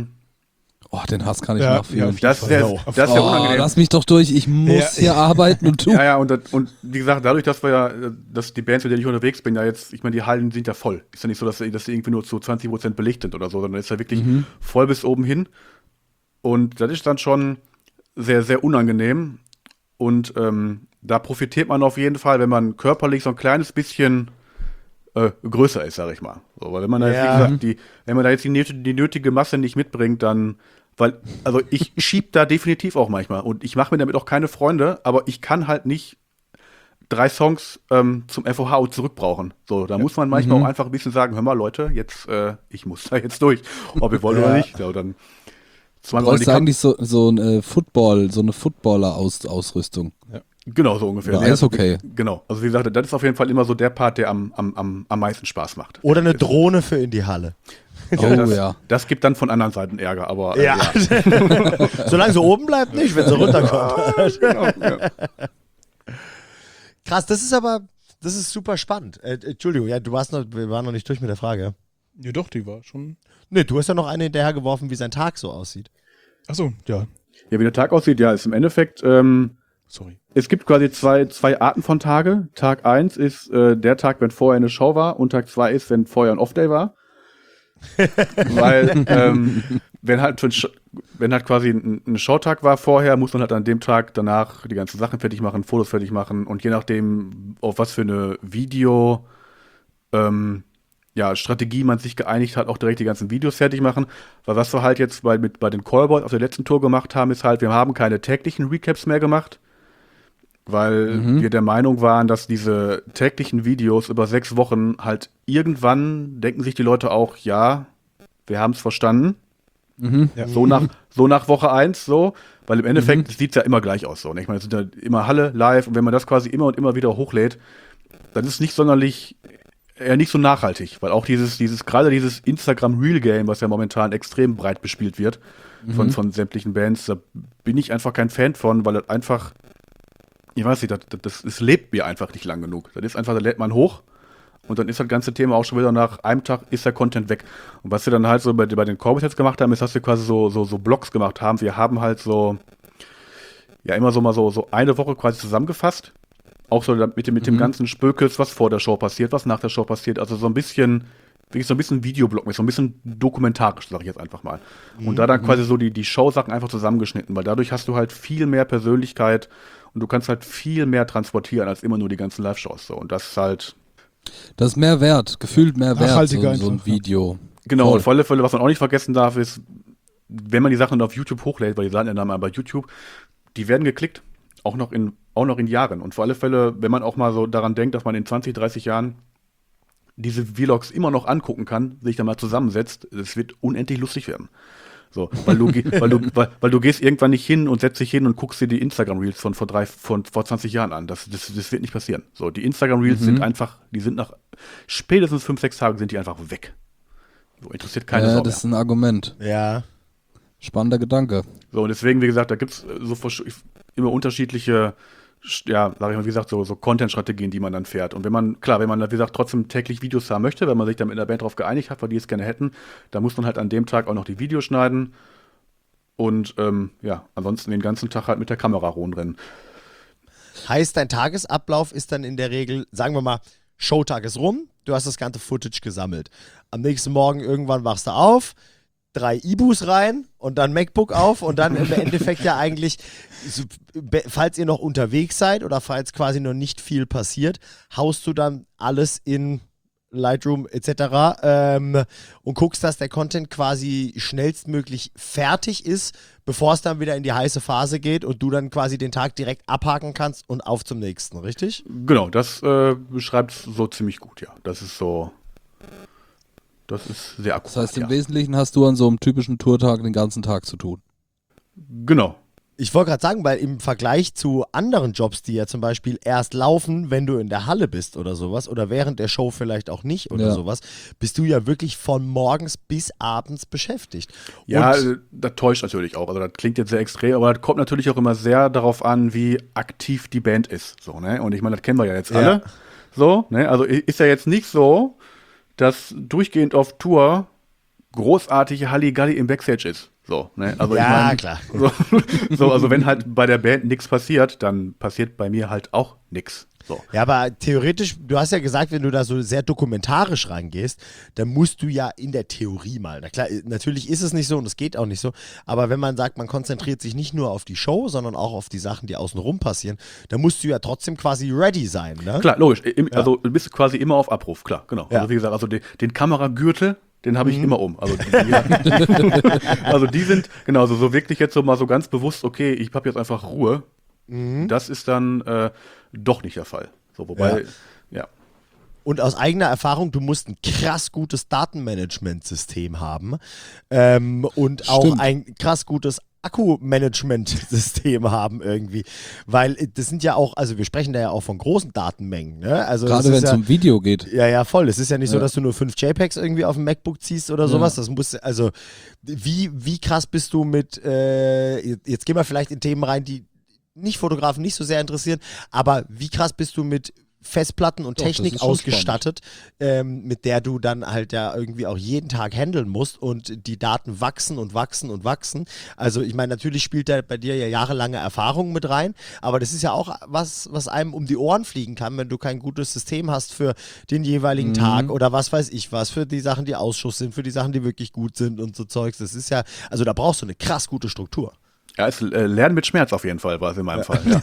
den Hass kann ich nachfühlen. das ist sehr unangenehm. Lass mich doch durch, ich muss hier arbeiten und tun. Ja, und wie gesagt, dadurch, dass die Bands, mit denen ich unterwegs bin, ja jetzt, ich meine, die Hallen sind ja voll. Ist ja nicht so, dass die irgendwie nur zu 20% belegt sind oder so, sondern ist ja wirklich voll bis oben hin. Und das ist dann schon sehr, sehr unangenehm. Und da profitiert man auf jeden Fall, wenn man körperlich so ein kleines bisschen größer ist, sag ich mal. So, weil wenn man da jetzt, wie gesagt, wenn man da jetzt die nötige Masse nicht mitbringt, dann, also ich schieb da definitiv auch manchmal und ich mache mir damit auch keine Freunde, aber ich kann halt nicht 3 Songs zum FOH und zurück brauchen. So, da muss man manchmal auch einfach ein bisschen sagen, hör mal Leute, jetzt, ich muss da jetzt durch, ob ihr wollt oder nicht. So, dann du brauchst eigentlich so eine Footballer-Ausrüstung. Ja. Genau, so ungefähr. Ja, ist okay. Genau. Also wie gesagt, das ist auf jeden Fall immer so der Part, der am meisten Spaß macht. Oder eine Drohne für in die Halle. Das gibt dann von anderen Seiten Ärger, aber Ja. Solange sie oben bleibt, nicht, wenn sie runterkommt. Genau, ja. Krass, das ist super spannend. Entschuldigung, ja, wir waren noch nicht durch mit der Frage. Ja doch, die war schon... Ne, du hast ja noch eine hinterhergeworfen, wie sein Tag so aussieht. Achso, ja. Ja, wie der Tag aussieht, ja, ist im Endeffekt, Sorry. es gibt quasi zwei Arten von Tage. Tag 1 ist der Tag, wenn vorher eine Show war, und Tag 2 ist, wenn vorher ein Off-Day war. Weil, wenn halt quasi ein Showtag war vorher, muss man halt an dem Tag danach die ganzen Sachen fertig machen, Fotos fertig machen, und je nachdem, auf was für eine Video Strategie man sich geeinigt hat, auch direkt die ganzen Videos fertig machen. Weil was wir halt jetzt bei den Callboys auf der letzten Tour gemacht haben, ist halt, wir haben keine täglichen Recaps mehr gemacht, weil wir der Meinung waren, dass diese täglichen Videos über 6 Wochen halt irgendwann denken sich die Leute auch, ja, wir haben es verstanden. Ja. So nach Woche 1, so, weil im Endeffekt sieht es ja immer gleich aus. So, ne? Ich meine, es sind ja immer Halle live und wenn man das quasi immer und immer wieder hochlädt, dann ist es nicht sonderlich, eher nicht so nachhaltig, weil auch gerade dieses Instagram-Real-Game, was ja momentan extrem breit bespielt wird von sämtlichen Bands, da bin ich einfach kein Fan von, weil das einfach, ich weiß nicht, das lebt mir einfach nicht lang genug. Das ist einfach, da lädt man hoch und dann ist das ganze Thema auch schon wieder nach einem Tag ist der Content weg. Und was wir dann halt so bei den Callboys jetzt gemacht haben, ist, dass wir quasi so Blogs gemacht haben. Wir haben halt so, ja, immer so mal so eine Woche quasi zusammengefasst. Auch so mit dem ganzen Spökels, was vor der Show passiert, was nach der Show passiert. Also so ein bisschen, wirklich so ein bisschen Videoblog, so ein bisschen dokumentarisch, sag ich jetzt einfach mal. Und da dann quasi so die Show-Sachen einfach zusammengeschnitten, weil dadurch hast du halt viel mehr Persönlichkeit und du kannst halt viel mehr transportieren als immer nur die ganzen Live-Shows. So. Und das ist halt. Das ist mehr wert, gefühlt mehr wert, Nachhaltiger so ein einfach, Video. Genau, Voll. und auf alle Fälle, was man auch nicht vergessen darf, ist, wenn man die Sachen auf YouTube hochlädt, weil die sagen ja dann mal bei YouTube, die werden geklickt, auch noch in Jahren. Und vor alle Fälle, wenn man auch mal so daran denkt, dass man in 20, 30 Jahren diese Vlogs immer noch angucken kann, sich da mal zusammensetzt, es wird unendlich lustig werden. So, weil du gehst irgendwann nicht hin und setzt dich hin und guckst dir die Instagram-Reels von vor 20 Jahren an. Das wird nicht passieren. So, die Instagram-Reels sind einfach, die sind nach spätestens 5, 6 Tagen sind die einfach weg. So, interessiert keine Sau Das ist mehr. ein Argument. Ja. Spannender Gedanke. So, und deswegen, wie gesagt, da gibt's immer unterschiedliche, ja, sag ich mal, wie gesagt, so Content-Strategien, die man dann fährt. Und wenn man, wie gesagt, trotzdem täglich Videos haben möchte, wenn man sich dann mit der Band drauf geeinigt hat, weil die es gerne hätten, dann muss man halt an dem Tag auch noch die Videos schneiden und, ansonsten den ganzen Tag halt mit der Kamera rumrennen. Heißt, dein Tagesablauf ist dann in der Regel, sagen wir mal, Showtag ist rum, du hast das ganze Footage gesammelt. Am nächsten Morgen irgendwann wachst du auf, 3 Ibus rein und dann MacBook auf und dann im Endeffekt ja eigentlich, falls ihr noch unterwegs seid oder falls quasi noch nicht viel passiert, haust du dann alles in Lightroom etc. Und guckst, dass der Content quasi schnellstmöglich fertig ist, bevor es dann wieder in die heiße Phase geht und du dann quasi den Tag direkt abhaken kannst und auf zum nächsten, richtig? Genau, das beschreibt es so ziemlich gut, ja. Das ist sehr akkurat. Das heißt, im ja. Wesentlichen hast du an so einem typischen Tourtag den ganzen Tag zu tun. Genau. Ich wollte gerade sagen, weil im Vergleich zu anderen Jobs, die ja zum Beispiel erst laufen, wenn du in der Halle bist oder sowas, oder während der Show vielleicht auch nicht oder sowas, bist du ja wirklich von morgens bis abends beschäftigt. Ja, Und das täuscht natürlich auch. Also das klingt jetzt sehr extrem, aber das kommt natürlich auch immer sehr darauf an, wie aktiv die Band ist. So, ne? Und ich meine, das kennen wir ja jetzt alle. So, ne? Also ist ja jetzt nicht so, dass durchgehend auf Tour großartige Halligalli im Backstage ist. So, ne? Also ja, ich mein, klar. Also wenn halt bei der Band nichts passiert, dann passiert bei mir halt auch nichts. So. Ja, aber theoretisch, du hast ja gesagt, wenn du da so sehr dokumentarisch rangehst, dann musst du ja in der Theorie mal, na klar, natürlich ist es nicht so und es geht auch nicht so, aber wenn man sagt, man konzentriert sich nicht nur auf die Show, sondern auch auf die Sachen, die außenrum passieren, dann musst du ja trotzdem quasi ready sein, ne? Klar, logisch. Also du bist quasi immer auf Abruf, klar, genau. Ja. Also wie gesagt, also den Kameragürtel, den habe ich immer um. Also die sind, genau, so wirklich jetzt so mal so ganz bewusst, okay, ich habe jetzt einfach Ruhe. Das ist dann doch nicht der Fall. So, wobei, ja. Und aus eigener Erfahrung, du musst ein krass gutes Datenmanagementsystem haben und auch Stimmt. ein krass gutes Akku-Management-System haben irgendwie, weil das sind ja auch, also wir sprechen da ja auch von großen Datenmengen, ne? Also Gerade wenn es um Video geht. ja, voll. Es ist ja nicht so, Ja. dass du nur 5 JPEGs irgendwie auf dem MacBook ziehst oder sowas. Das muss, also wie krass bist du mit, jetzt gehen wir vielleicht in Themen rein, die nicht Fotografen nicht so sehr interessieren, aber wie krass bist du mit Festplatten und Doch, das Technik ist schon ausgestattet, mit der du dann halt ja irgendwie auch jeden Tag handeln musst und die Daten wachsen und wachsen und wachsen. Also ich meine, natürlich spielt da bei dir ja jahrelange Erfahrung mit rein, aber das ist ja auch was einem um die Ohren fliegen kann, wenn du kein gutes System hast für den jeweiligen Tag oder was weiß ich was, für die Sachen, die Ausschuss sind, für die Sachen, die wirklich gut sind und so Zeugs. Das ist ja, also da brauchst du eine krass gute Struktur. Ja, es Lernen mit Schmerz auf jeden Fall, war es in meinem Fall. Ja,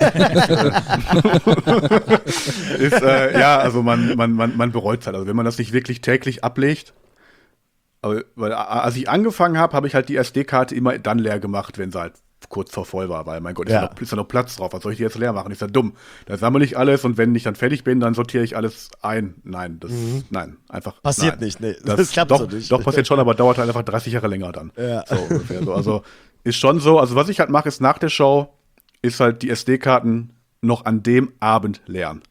also man bereut es halt. Also wenn man das nicht wirklich täglich ablegt. Aber, weil als ich angefangen habe ich halt die SD-Karte immer dann leer gemacht, wenn sie halt kurz vor voll war, weil mein Gott, ist da noch Platz drauf. Was soll ich die jetzt leer machen? Ist ja dumm. Da sammle ich alles und wenn ich dann fertig bin, dann sortiere ich alles ein. Nein, nein, einfach. Passiert nein. nicht, nee. Das klappt so nicht. Doch, passiert schon, aber dauert halt einfach 30 Jahre länger dann. Ja. So ungefähr. So. Also ist schon so, also was ich halt mache, ist nach der Show, ist halt die SD-Karten noch an dem Abend leeren.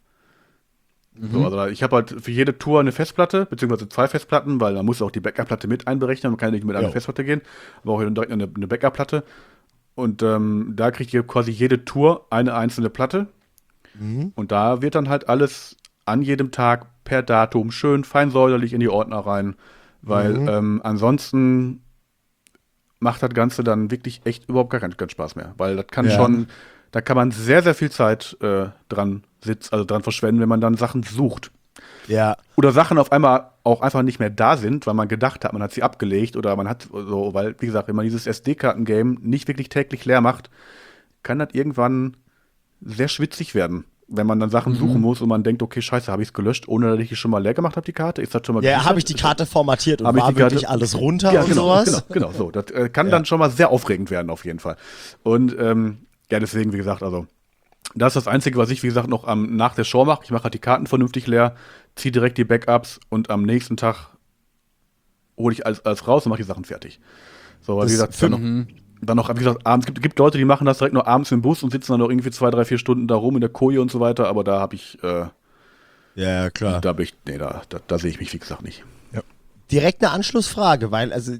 So, also ich habe halt für jede Tour eine Festplatte, beziehungsweise 2 Festplatten, weil da muss auch die Backup-Platte mit einberechnen, man kann ja nicht mit einer Festplatte gehen, aber auch direkt eine Backup-Platte. Und da kriegt ihr quasi jede Tour eine einzelne Platte. Und da wird dann halt alles an jedem Tag per Datum schön fein säuberlich in die Ordner rein, weil ansonsten macht das Ganze dann wirklich echt überhaupt gar keinen Spaß mehr, weil das kann schon, da kann man sehr, sehr viel Zeit dran verschwenden, wenn man dann Sachen sucht. Ja. Oder Sachen auf einmal auch einfach nicht mehr da sind, weil man gedacht hat, man hat sie abgelegt oder man hat so, weil, wie gesagt, wenn man dieses SD-Karten-Game nicht wirklich täglich leer macht, kann das irgendwann sehr schwitzig werden. Wenn man dann Sachen suchen muss und man denkt, okay, scheiße, habe ich es gelöscht, ohne dass ich es schon mal leer gemacht habe, die Karte? Ist das schon mal Ja, habe ich die Karte formatiert und Hab ich war die Karte- wirklich alles runter Ja, und genau, sowas? Genau, so. Das kann dann schon mal sehr aufregend werden, auf jeden Fall. Und deswegen, wie gesagt, also das ist das Einzige, was ich, wie gesagt, noch nach der Show mache. Ich mache halt die Karten vernünftig leer, ziehe direkt die Backups und am nächsten Tag hole ich alles raus und mache die Sachen fertig. So, weil wie gesagt, dann noch, wie gesagt, abends gibt Leute, die machen das direkt nur abends im Bus und sitzen dann noch irgendwie 2, 3, 4 Stunden da rum in der Koje und so weiter, aber da habe ich, Ja, klar. da sehe ich mich, wie gesagt, nicht. Direkt eine Anschlussfrage, weil also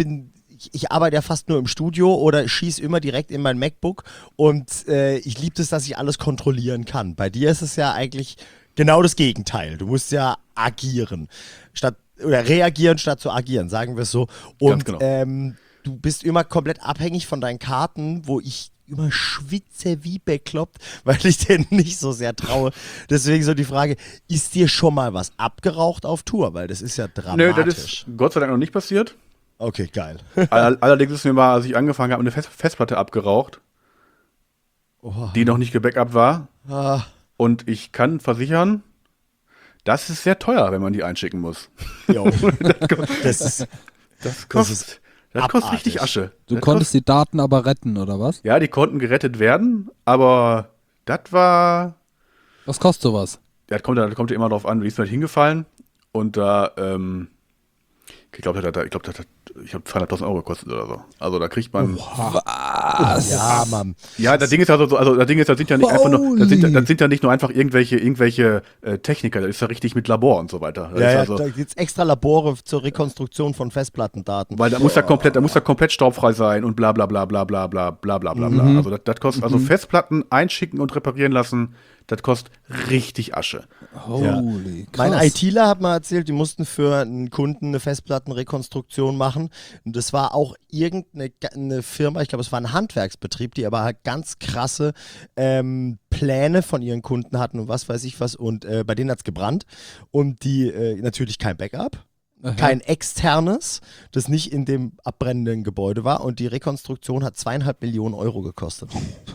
ich arbeite ja fast nur im Studio oder schieße immer direkt in mein MacBook und ich liebe es, dass ich alles kontrollieren kann. Bei dir ist es ja eigentlich genau das Gegenteil. Du musst ja agieren oder reagieren statt zu agieren, sagen wir es so. Und Ganz genau. du bist immer komplett abhängig von deinen Karten, wo ich immer schwitze wie bekloppt, weil ich denen nicht so sehr traue. Deswegen so die Frage, ist dir schon mal was abgeraucht auf Tour? Weil das ist ja dramatisch. Nö, das ist Gott sei Dank noch nicht passiert. Okay, geil. Allerdings ist mir mal, als ich angefangen habe, eine Festplatte abgeraucht, die noch nicht gebackupt war. Ah, Und ich kann versichern, das ist sehr teuer, wenn man die einschicken muss. jo. Das kostet abartig. richtig Asche. Du Das konntest die Daten aber retten, oder was? Ja, die konnten gerettet werden, aber das war, Was kostet sowas? das kommt ja immer drauf an, wie ist mir halt hingefallen. Und da, ich glaube, ich habe 200.000 Euro gekostet oder so. Also da kriegt man. Ja, Mann. Ja, das Ding ist ja so, also das Ding ist, das sind ja nicht einfach nur, das sind ja nicht nur einfach irgendwelche Techniker, das ist ja richtig mit Labor und so weiter. Das Ja, ist ja, also, da gibt es extra Labore zur Rekonstruktion von Festplattendaten. weil da muss ja komplett staubfrei sein und bla bla bla bla bla bla bla bla bla bla. Also das kostet, also Festplatten einschicken und reparieren lassen, das kostet richtig Asche. Holy Mein krass. ITler hat mal erzählt, die mussten für einen Kunden eine Festplattenrekonstruktion machen. Und das war auch irgendeine Firma, ich glaube, es war ein Handwerksbetrieb, die aber halt ganz krasse Pläne von ihren Kunden hatten und was weiß ich was. Und bei denen hat es gebrannt. Und die natürlich kein Backup. Kein externes, das nicht in dem abbrennenden Gebäude war. Und die Rekonstruktion hat 2,5 Millionen Euro gekostet.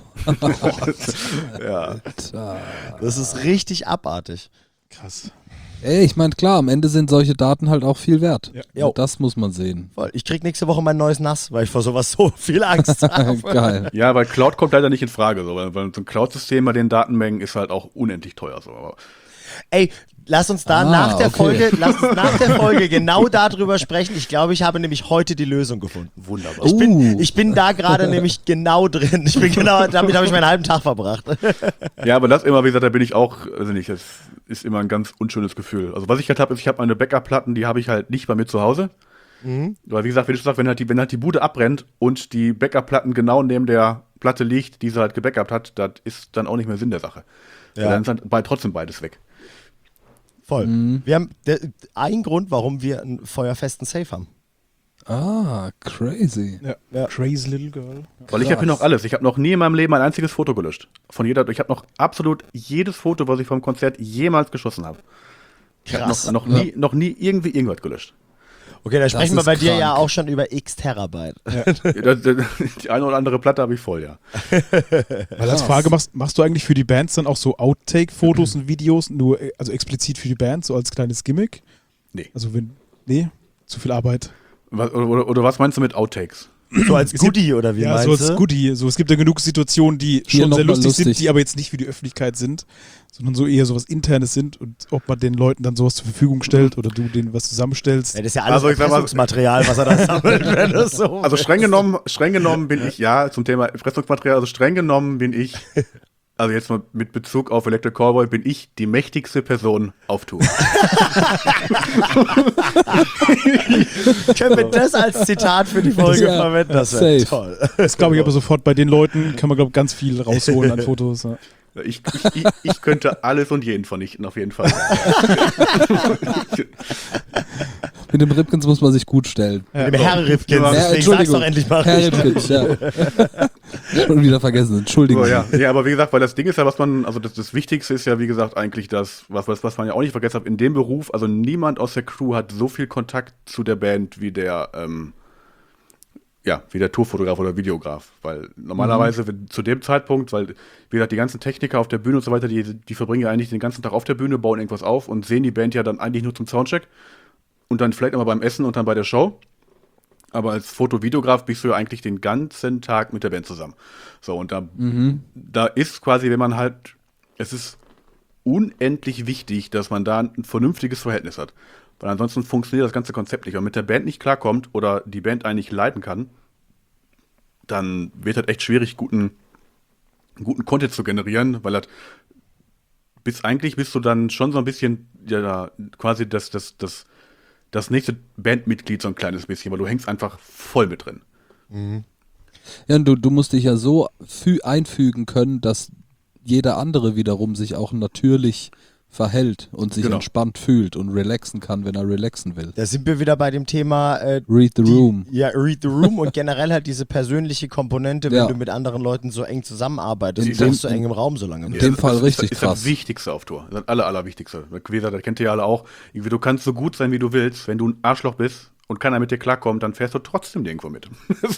Ja. Das ist richtig abartig. Krass. Ey, ich meine, klar, am Ende sind solche Daten halt auch viel wert. Jo. Und das muss man sehen. Voll. Ich krieg nächste Woche mein neues NAS, weil ich vor sowas so viel Angst habe. Geil. Ja, weil Cloud kommt leider nicht in Frage, so, weil so ein Cloud-System bei den Datenmengen ist halt auch unendlich teuer. So. Aber Ey, lass uns da nach der Folge genau darüber sprechen. Ich glaube, ich habe nämlich heute die Lösung gefunden. wunderbar. Ich bin da gerade nämlich genau drin. Damit habe ich meinen halben Tag verbracht. Ja, aber das immer, wie gesagt, da bin ich auch, also nicht, das ist immer ein ganz unschönes Gefühl. Also was ich halt habe, ist, ich habe meine Backup-Platten, die habe ich halt nicht bei mir zu Hause. Weil wie gesagt, wie du sagst, wenn halt die Bude abbrennt und die Backup-Platten genau neben der Platte liegt, die sie halt gebackupt hat, das ist dann auch nicht mehr Sinn der Sache. Ja. Weil dann ist halt trotzdem beides weg. Voll. Wir haben einen Grund, warum wir einen feuerfesten Safe haben. Ah, crazy. Ja. Crazy Little Girl. Weil ich habe hier noch alles. Ich habe noch nie in meinem Leben ein einziges Foto gelöscht. Ich habe noch absolut jedes Foto, was ich vom Konzert jemals geschossen habe. Ich habe noch nie irgendwie irgendwas gelöscht. Okay, da sprechen wir ist bei dir ja krank. auch schon über x Terabyte. Die eine oder andere Platte habe ich voll, ja. Weil als Frage, machst du eigentlich für die Bands dann auch so Outtake-Fotos und Videos, nur also explizit für die Band, so als kleines Gimmick? Nee. Also nee, zu viel Arbeit. Oder was meinst du mit Outtakes? So als Goodie oder wie Ja, meinst so als du? Goodie. So, es gibt ja genug Situationen, die Hier schon noch sehr mal lustig sind, lustig. die aber jetzt nicht für die Öffentlichkeit sind, sondern so eher sowas Internes sind und ob man den Leuten dann sowas zur Verfügung stellt oder du denen was zusammenstellst. Ja, das ist ja alles Also ich sag mal- Erpressungsmaterial, was er da sammelt, wenn das so Also streng genommen bin ich, ja, zum Thema Erpressungsmaterial, also streng genommen bin ich, also jetzt mal mit Bezug auf Electric Callboy, bin ich die mächtigste Person auf Tour. Können wir das als Zitat für die Folge Ja, verwenden? Das wäre safe. toll. Das glaube ich aber sofort bei den Leuten, kann man glaube ich ganz viel rausholen an Fotos. Ja. Ich könnte alles und jeden vernichten, auf jeden Fall. Mit dem Ripkins muss man sich gut stellen. Mit dem Herr Rifkins, Ja, deswegen sag's doch endlich mal Herr richtig. Ripkins, ja. Schon wieder vergessen, Entschuldigung. So, ja. Ja, aber wie gesagt, weil das Ding ist ja, was man, also das Wichtigste ist ja, wie gesagt, eigentlich das, was man ja auch nicht vergessen hat, in dem Beruf, also niemand aus der Crew hat so viel Kontakt zu der Band wie der, wie der Tourfotograf oder Videograf. Weil normalerweise zu dem Zeitpunkt, weil, wie gesagt, die ganzen Techniker auf der Bühne und so weiter, die verbringen ja eigentlich den ganzen Tag auf der Bühne, bauen irgendwas auf und sehen die Band ja dann eigentlich nur zum Soundcheck und dann vielleicht nochmal beim Essen und dann bei der Show. Aber als Fotovideograf bist du ja eigentlich den ganzen Tag mit der Band zusammen. So, und da ist quasi, wenn man halt, es ist unendlich wichtig, dass man da ein vernünftiges Verhältnis hat. Weil ansonsten funktioniert das ganze Konzept nicht. Wenn man mit der Band nicht klarkommt oder die Band einen nicht leiten kann, dann wird halt echt schwierig, guten Content zu generieren, weil eigentlich bist du dann schon so ein bisschen, ja, quasi das nächste Bandmitglied so ein kleines bisschen, weil du hängst einfach voll mit drin. Ja, und du musst dich ja so einfügen können, dass jeder andere wiederum sich auch natürlich verhält und sich Genau. entspannt fühlt und relaxen kann, wenn er relaxen will. Da sind wir wieder bei dem Thema Read the room. Ja, Read the Room und generell halt diese persönliche Komponente, wenn Ja. du mit anderen Leuten so eng zusammenarbeitest In und dem- auch so eng im Raum so lange in bist. dem Fall das richtig ist krass. das Wichtigste auf Tour. Das Allerwichtigste. Wie gesagt, das kennt ihr ja alle auch. Irgendwie, du kannst so gut sein, wie du willst. Wenn du ein Arschloch bist und keiner mit dir klarkommt, dann fährst du trotzdem irgendwo mit.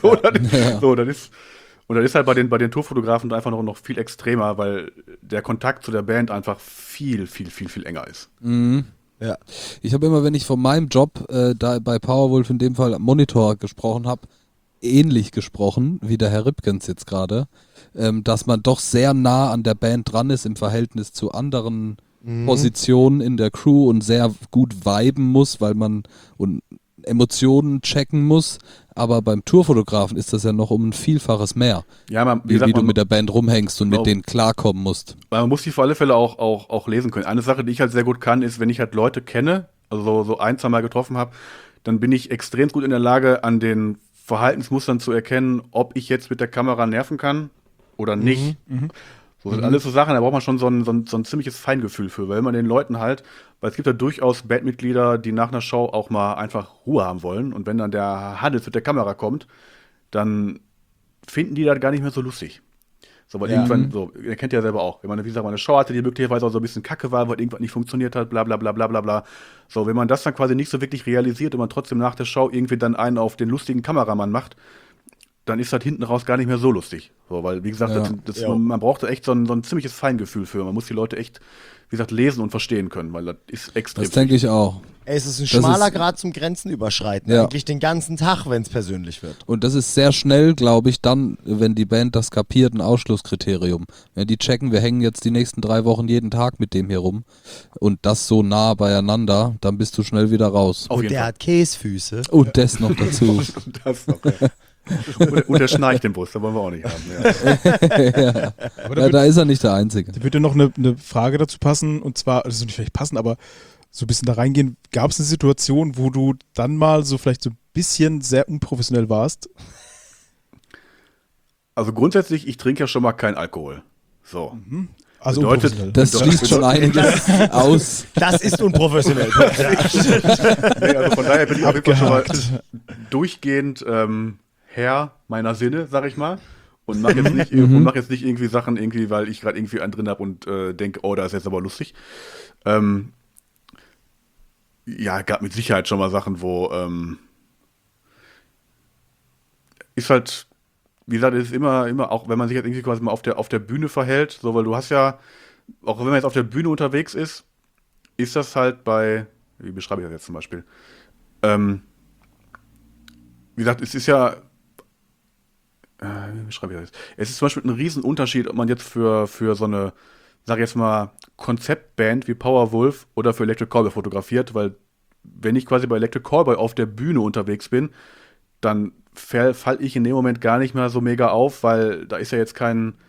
Und das ist halt bei den Tourfotografen einfach noch viel extremer, weil der Kontakt zu der Band einfach viel, viel, viel, viel enger ist. Ja. Ich habe immer, wenn ich von meinem Job da bei Powerwolf in dem Fall am Monitor gesprochen habe, ähnlich gesprochen wie der Herr Ripkens jetzt gerade, dass man doch sehr nah an der Band dran ist im Verhältnis zu anderen Positionen in der Crew und sehr gut viben muss, weil man und Emotionen checken muss, aber beim Tourfotografen ist das ja noch um ein Vielfaches mehr, Ja, wie du mit der Band rumhängst und Genau. mit denen klarkommen musst. man muss die auf alle Fälle auch lesen können. Eine Sache, die ich halt sehr gut kann, ist, wenn ich halt Leute kenne, also so ein, zwei Mal getroffen habe, dann bin ich extrem gut in der Lage, an den Verhaltensmustern zu erkennen, ob ich jetzt mit der Kamera nerven kann oder nicht. So sind alles so Sachen, da braucht man schon so ein ziemliches Feingefühl für, weil man den Leuten halt, weil es gibt ja durchaus Bandmitglieder, die nach einer Show auch mal einfach Ruhe haben wollen und wenn dann der Hannes mit der Kamera kommt, dann finden die das gar nicht mehr so lustig. So, weil irgendwann, so, ihr kennt ja selber auch, wenn man, wie gesagt, mal eine Show hatte, die möglicherweise auch so ein bisschen kacke war, weil irgendwas nicht funktioniert hat, bla bla bla bla bla bla. So, wenn man das dann quasi nicht so wirklich realisiert und man trotzdem nach der Show irgendwie dann einen auf den lustigen Kameramann macht, dann ist das hinten raus gar nicht mehr so lustig. So, weil, wie gesagt, Ja. man braucht da echt so ein ziemliches Feingefühl für. Man muss die Leute echt, wie gesagt, lesen und verstehen können, weil das ist extrem Das denke ich auch. Ey, es ist ein Das schmaler ist- Grad zum Grenzen überschreiten. Ja. Eigentlich den ganzen Tag, wenn es persönlich wird. Und das ist sehr schnell, glaube ich, dann, wenn die Band das kapiert, ein Ausschlusskriterium. Wenn die checken, wir hängen jetzt die nächsten 3 Wochen jeden Tag mit dem hier rum und das so nah beieinander, dann bist du schnell wieder raus. Auf Und jeden der Fall. hat Käsefüße. Und das noch dazu. Das noch, ja. Und der schnarcht den Bus, da wollen wir auch nicht haben. Ja. Aber Ja, da ist er nicht der Einzige. Da würde noch eine Frage dazu passen, und zwar, also nicht vielleicht passen, aber so ein bisschen da reingehen. Gab es eine Situation, wo du dann mal so vielleicht so ein bisschen sehr unprofessionell warst? Also grundsätzlich, ich trinke ja schon mal keinen Alkohol. So. Also Bedeutet- unprofessionell. Das schließt schon einiges aus. Das ist unprofessionell. Nee, also von daher bin ich auf jeden Fall schon mal Abgehakt. durchgehend Herr meiner Sinne, sag ich mal. Und mach jetzt nicht, mach jetzt nicht irgendwie Sachen, irgendwie, weil ich gerade irgendwie einen drin habe und denke, oh, da ist jetzt aber lustig. Ja, gab mit Sicherheit schon mal Sachen, wo ist halt, wie gesagt, es ist immer, auch wenn man sich jetzt irgendwie quasi mal auf der Bühne verhält, so, weil du hast ja, auch wenn man jetzt auf der Bühne unterwegs ist das halt wie beschreibe ich das jetzt zum Beispiel? Wie gesagt, es ist ja, wie beschreibe ich das jetzt? Es ist zum Beispiel ein Riesenunterschied, ob man jetzt für so eine, sag ich jetzt mal, Konzeptband wie Powerwolf oder für Electric Callboy fotografiert, weil wenn ich quasi bei Electric Callboy auf der Bühne unterwegs bin, dann falle ich in dem Moment gar nicht mehr so mega auf, weil da ist ja jetzt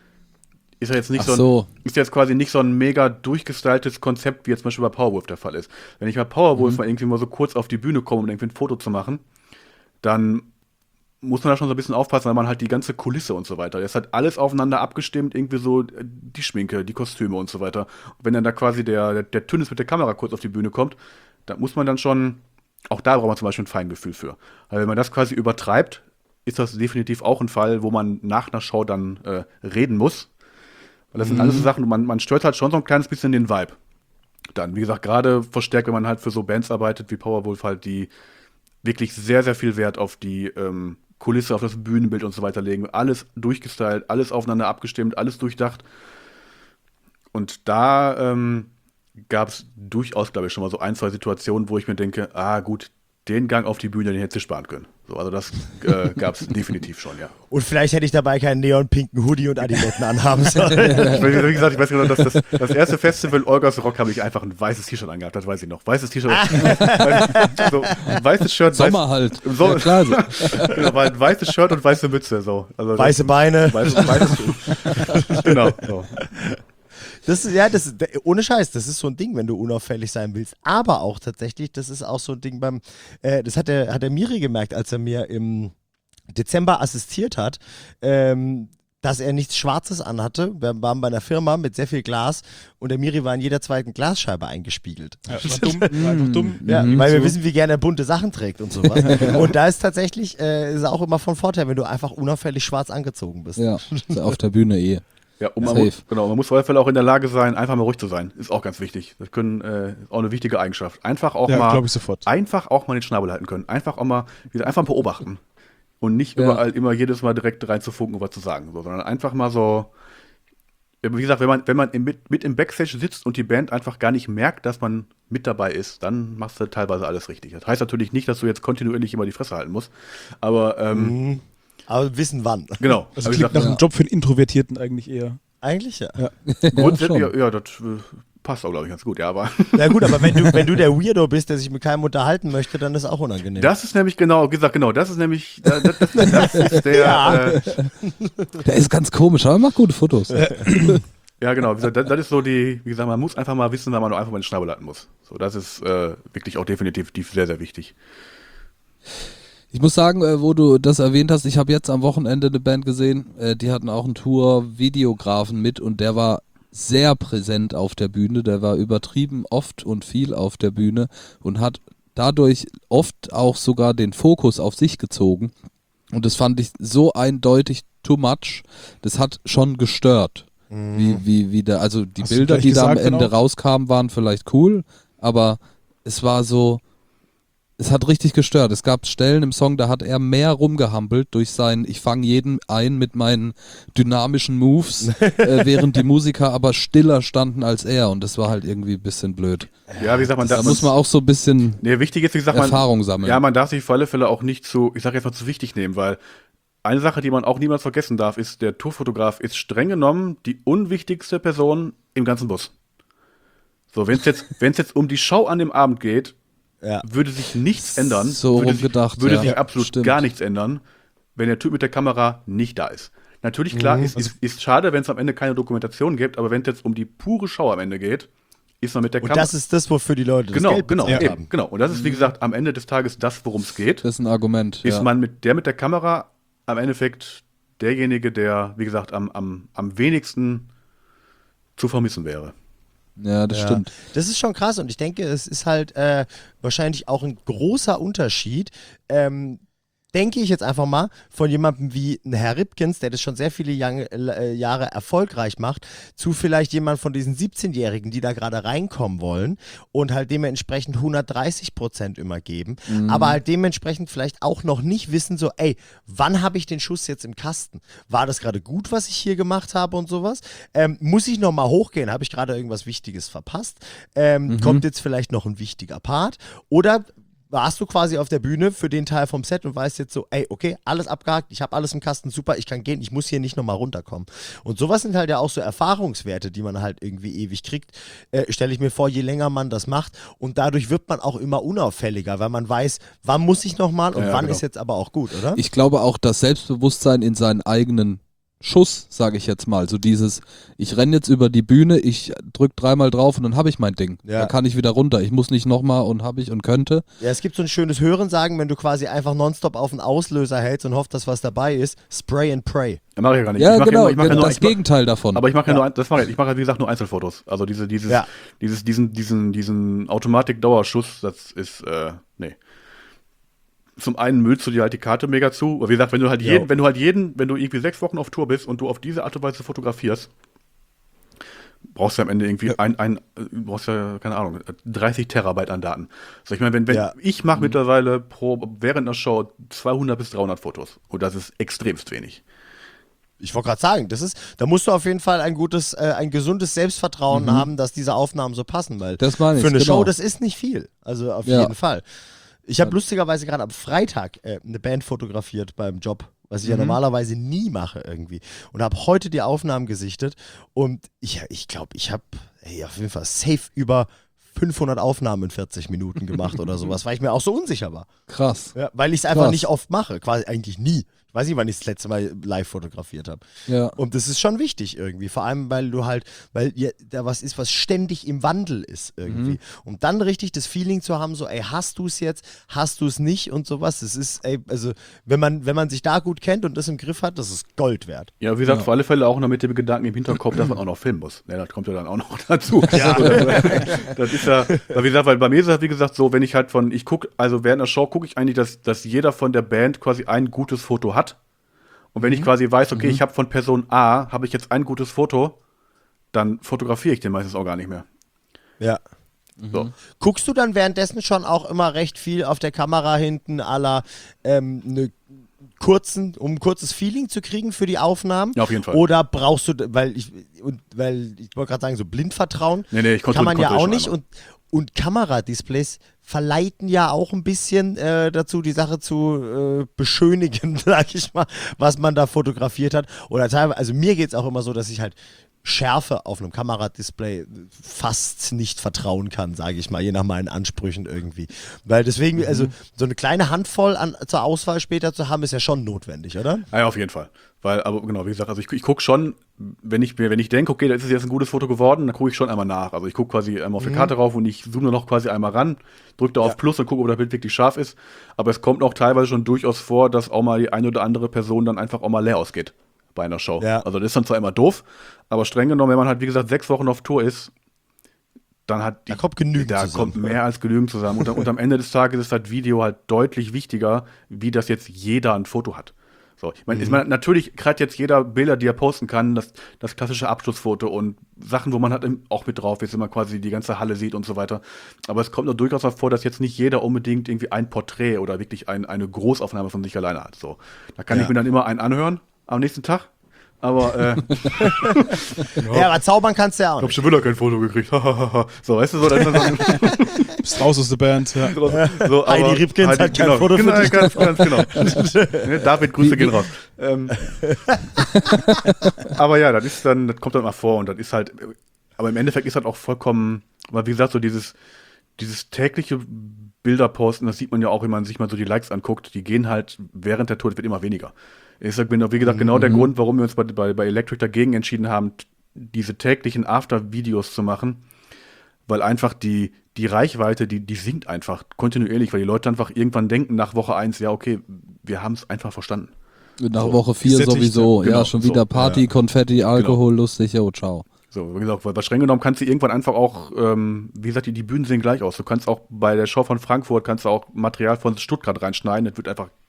ist jetzt quasi nicht so ein mega durchgestyltes Konzept, wie jetzt zum Beispiel bei Powerwolf der Fall ist. Wenn ich bei Powerwolf mal irgendwie mal so kurz auf die Bühne komme, um irgendwie ein Foto zu machen, dann muss man da schon so ein bisschen aufpassen, weil man halt die ganze Kulisse und so weiter, das ist halt alles aufeinander abgestimmt, irgendwie so die Schminke, die Kostüme und so weiter. Und wenn dann da quasi der Tünnes mit der Kamera kurz auf die Bühne kommt, da muss man dann schon, auch da braucht man zum Beispiel ein Feingefühl für. Weil wenn man das quasi übertreibt, ist das definitiv auch ein Fall, wo man nach einer Show dann reden muss. Weil das sind alles so Sachen, man stört halt schon so ein kleines bisschen den Vibe. Dann, wie gesagt, gerade verstärkt, wenn man halt für so Bands arbeitet wie Powerwolf halt, die wirklich sehr, sehr viel Wert auf die Kulisse, auf das Bühnenbild und so weiter legen. Alles durchgestylt, alles aufeinander abgestimmt, alles durchdacht. Und da gab es durchaus, glaube ich, schon mal so 1, 2 Situationen, wo ich mir denke, gut, den Gang auf die Bühne, den hättest du sparen können. So, also das gab es definitiv schon, ja. Und vielleicht hätte ich dabei keinen neonpinken Hoodie und Adiletten anhaben sollen. Wie gesagt, ich weiß genau, dass das erste Festival Olgas Rock habe ich einfach ein weißes T-Shirt angehabt, das weiß ich noch. Weißes T-Shirt. So, weißes Shirt. Sommer halt. So, Ja, klar. genau, war ein weißes Shirt und weiße Mütze. So. Also Weiße Beine. Genau. So. Das ist, ohne Scheiß, das ist so ein Ding, wenn du unauffällig sein willst. Aber auch tatsächlich, das ist auch so ein Ding das hat der Miri gemerkt, als er mir im Dezember assistiert hat, dass er nichts Schwarzes anhatte. Wir waren bei einer Firma mit sehr viel Glas und der Miri war in jeder zweiten Glasscheibe eingespiegelt. Ja, war einfach dumm. Ja, weil wir wissen, wie gerne er bunte Sachen trägt und sowas. Und da ist tatsächlich, ist auch immer von Vorteil, wenn du einfach unauffällig schwarz angezogen bist. Ja, ist auf der Bühne eh. Ja, und Safe. man muss auf jeden Fall auch in der Lage sein, einfach mal ruhig zu sein. Ist auch ganz wichtig. Das ist auch eine wichtige Eigenschaft. Einfach auch glaube ich sofort. Einfach auch mal den Schnabel halten können. Einfach auch mal, einfach beobachten. Und nicht überall immer jedes Mal direkt reinzufunken und was zu sagen. So, sondern einfach mal so, wie gesagt, wenn man mit im Backstage sitzt und die Band einfach gar nicht merkt, dass man mit dabei ist, dann machst du teilweise alles richtig. Das heißt natürlich nicht, dass du jetzt kontinuierlich immer die Fresse halten musst. Aber Aber wissen wann. genau. Also klingt nach einem Job für einen Introvertierten eigentlich eher. Eigentlich ja. Grundsätzlich, ja, das passt auch, glaube ich, ganz gut, ja, aber. Na gut, aber wenn du der Weirdo bist, der sich mit keinem unterhalten möchte, dann ist auch unangenehm. Das ist nämlich das ist nämlich, das ist der, Ja. Der ist ganz komisch, aber er macht gute Fotos. ja genau, wie gesagt, das ist so wie gesagt, man muss einfach mal wissen, wann man einfach mal den Schnabel halten muss. So, das ist wirklich auch definitiv sehr, sehr wichtig. Ich muss sagen, wo du das erwähnt hast, ich habe jetzt am Wochenende eine Band gesehen, die hatten auch einen Tour-Videografen mit und der war sehr präsent auf der Bühne, der war übertrieben oft und viel auf der Bühne und hat dadurch oft auch sogar den Fokus auf sich gezogen und das fand ich so eindeutig too much, das hat schon gestört. Wie der, also die Hast du Bilder, gleich die da am gesagt dann Ende auch? rauskamen, waren vielleicht cool, aber es war so, es hat richtig gestört. Es gab Stellen im Song, da hat er mehr rumgehampelt durch sein, ich fange jeden ein mit meinen dynamischen Moves, während die Musiker aber stiller standen als er und das war halt irgendwie ein bisschen blöd. Ja, wie gesagt, Da muss man auch so ein bisschen wichtig ist, wie gesagt, Erfahrung sammeln. Ja, man darf sich auf alle Fälle auch nicht ich sag jetzt mal zu wichtig nehmen, weil eine Sache, die man auch niemals vergessen darf, ist, der Tourfotograf ist streng genommen die unwichtigste Person im ganzen Bus. So, wenn es jetzt um die Show an dem Abend geht, würde sich nichts ändern. So rumgedacht, würde ja. sich absolut Stimmt. gar nichts ändern, wenn der Typ mit der Kamera nicht da ist. Natürlich, klar, ist schade, wenn es am Ende keine Dokumentation gibt, aber wenn es jetzt um die pure Show am Ende geht, ist man mit der Und Kamera. das ist das, wofür die Leute das Geld Genau, bezahlt eben, haben. genau. Und das ist, wie gesagt, am Ende des Tages das, worum es geht. Das ist ein Argument. Ist ja. man mit der Kamera am Endeffekt derjenige, der, wie gesagt, am wenigsten zu vermissen wäre. Ja, das stimmt. Das ist schon krass und ich denke, es ist halt wahrscheinlich auch ein großer Unterschied, denke ich jetzt einfach mal, von jemandem wie ein Herr Ripkens, der das schon sehr viele Jahre erfolgreich macht, zu vielleicht jemand von diesen 17-Jährigen, die da gerade reinkommen wollen und halt dementsprechend 130% immer geben, aber halt dementsprechend vielleicht auch noch nicht wissen, so, ey, wann habe ich den Schuss jetzt im Kasten? War das gerade gut, was ich hier gemacht habe und sowas? Muss ich nochmal hochgehen? Habe ich gerade irgendwas Wichtiges verpasst? Kommt jetzt vielleicht noch ein wichtiger Part? Oder warst du quasi auf der Bühne für den Teil vom Set und weißt jetzt so, ey, okay, alles abgehakt, ich habe alles im Kasten, super, ich kann gehen, ich muss hier nicht nochmal runterkommen. Und sowas sind halt ja auch so Erfahrungswerte, die man halt irgendwie ewig kriegt, stelle ich mir vor, je länger man das macht und dadurch wird man auch immer unauffälliger, weil man weiß, wann muss ich nochmal und wann ist jetzt aber auch gut, oder? Ich glaube auch, das Selbstbewusstsein in seinen eigenen Schuss, sage ich jetzt mal, so dieses, ich renne jetzt über die Bühne, ich drück 3-mal drauf und dann habe ich mein Ding. Ja. Da kann ich wieder runter. Ich muss nicht nochmal und habe ich und könnte. Ja, es gibt so ein schönes Hörensagen, wenn du quasi einfach nonstop auf den Auslöser hältst und hoffst, dass was dabei ist, Spray and Pray. Ja, mache ich gar nicht. Ja, ich mache genau, ich mache genau nur, das Gegenteil davon. Aber ich mache ja nur, das mache ich. Ich mache, wie gesagt, nur Einzelfotos. Also diesen Automatik-Dauerschuss, das ist, nee. Zum einen müllst du dir halt die Karte mega zu. Aber wie gesagt, wenn du irgendwie 6 Wochen auf Tour bist und du auf diese Art und Weise fotografierst, brauchst du am Ende irgendwie brauchst ja, keine Ahnung, 30 Terabyte an Daten. Also ich meine, ich mache mittlerweile während einer Show 200 bis 300 Fotos. Und das ist extremst wenig. Ich wollte gerade sagen, da musst du auf jeden Fall ein gesundes Selbstvertrauen haben, dass diese Aufnahmen so passen, weil Das meine ich, für eine genau. Show, das ist nicht viel. Also auf jeden Fall. Ich habe lustigerweise gerade am Freitag eine Band fotografiert beim Job, was ich ja normalerweise nie mache irgendwie. Und habe heute die Aufnahmen gesichtet und ich glaube, ich habe auf jeden Fall safe über 500 Aufnahmen in 40 Minuten gemacht oder sowas, weil ich mir auch so unsicher war. Krass. Ja, weil ich es einfach nicht oft mache, quasi eigentlich nie. Ich weiß nicht, wann ich das letzte Mal live fotografiert habe. Ja. Und das ist schon wichtig irgendwie. Vor allem, weil da was ist, was ständig im Wandel ist irgendwie. Und dann richtig das Feeling zu haben, so, ey, hast du es jetzt, hast du es nicht und sowas. Das ist, ey, also, wenn man sich da gut kennt und das im Griff hat, das ist Gold wert. Ja, wie gesagt, auf alle Fälle auch noch mit dem Gedanken im Hinterkopf, dass man auch noch filmen muss. Ja, das kommt ja dann auch noch dazu. Ja. Das ist ja, wie gesagt, weil bei mir ist es, wie gesagt, so, wenn ich halt also während der Show gucke ich eigentlich, dass jeder von der Band quasi ein gutes Foto hat. Und wenn ich quasi weiß, okay, ich habe von Person A, habe ich jetzt ein gutes Foto, dann fotografiere ich den meistens auch gar nicht mehr. Ja. So. Guckst du dann währenddessen schon auch immer recht viel auf der Kamera hinten um ein kurzes Feeling zu kriegen für die Aufnahmen? Ja, auf jeden Fall. Oder brauchst du, weil ich wollte gerade sagen, so Blindvertrauen Nee, kann man ja auch nicht. einmal. Und Kameradisplays verleiten ja auch ein bisschen dazu, die Sache zu beschönigen, sag ich mal, was man da fotografiert hat. Oder teilweise, also mir geht es auch immer so, dass ich halt Schärfe auf einem Kameradisplay fast nicht vertrauen kann, sage ich mal, je nach meinen Ansprüchen irgendwie. Weil deswegen, also so eine kleine Handvoll zur Auswahl später zu haben, ist ja schon notwendig, oder? Ja, auf jeden Fall. Weil, aber genau, wie gesagt, also ich gucke schon, wenn ich denke, okay, da ist jetzt ein gutes Foto geworden, dann gucke ich schon einmal nach. Also ich gucke quasi einmal auf die Karte rauf und ich zoome noch quasi einmal ran, drücke da auf Plus und gucke, ob das Bild wirklich scharf ist. Aber es kommt auch teilweise schon durchaus vor, dass auch mal die eine oder andere Person dann einfach auch mal leer ausgeht bei einer Show. Ja. Also das ist dann zwar immer doof, aber streng genommen, wenn man halt, wie gesagt, 6 Wochen auf Tour ist, dann Da kommt genügend Da zusammen. kommt mehr als genügend zusammen. Und am Ende des Tages ist das Video halt deutlich wichtiger, wie das jetzt jeder ein Foto hat. So, ich meine, natürlich kriegt jetzt jeder Bilder, die er posten kann, das klassische Abschlussfoto und Sachen, wo man halt auch mit drauf ist, wenn man quasi die ganze Halle sieht und so weiter. Aber es kommt nur durchaus auch vor, dass jetzt nicht jeder unbedingt irgendwie ein Porträt oder wirklich eine Großaufnahme von sich alleine hat. So, da kann ich mir dann immer einen anhören am nächsten Tag. Aber Ja, aber zaubern kannst du ja auch ich hab nicht. schon wieder kein Foto gekriegt. So, weißt du, so, dann Bist raus aus der Band. Ja. so, Heidi Ripkens hat kein Foto für dich. Ganz genau. Ne, David, Grüße gehen raus. Aber ja, das kommt dann mal vor und das ist halt, aber im Endeffekt ist das auch vollkommen, weil wie gesagt, so dieses tägliche Bilderposten, das sieht man ja auch, wenn man sich mal so die Likes anguckt, die gehen halt während der Tour, das wird immer weniger. Ich sag, wie gesagt, genau der Grund, warum wir uns bei Electric dagegen entschieden haben, diese täglichen After-Videos zu machen, weil einfach die Reichweite, die sinkt einfach kontinuierlich, weil die Leute einfach irgendwann denken nach Woche 1, ja okay, wir haben es einfach verstanden. Nach So, Woche 4 gesättigt, sowieso. genau, Ja, schon wieder so, Party, Konfetti, Alkohol, lustig, jo, ciao. So, wie gesagt, weil streng genommen kannst du irgendwann einfach auch, wie gesagt, die Bühnen sehen gleich aus. Du kannst auch bei der Show von Frankfurt, kannst du auch Material von Stuttgart reinschneiden, das wird einfach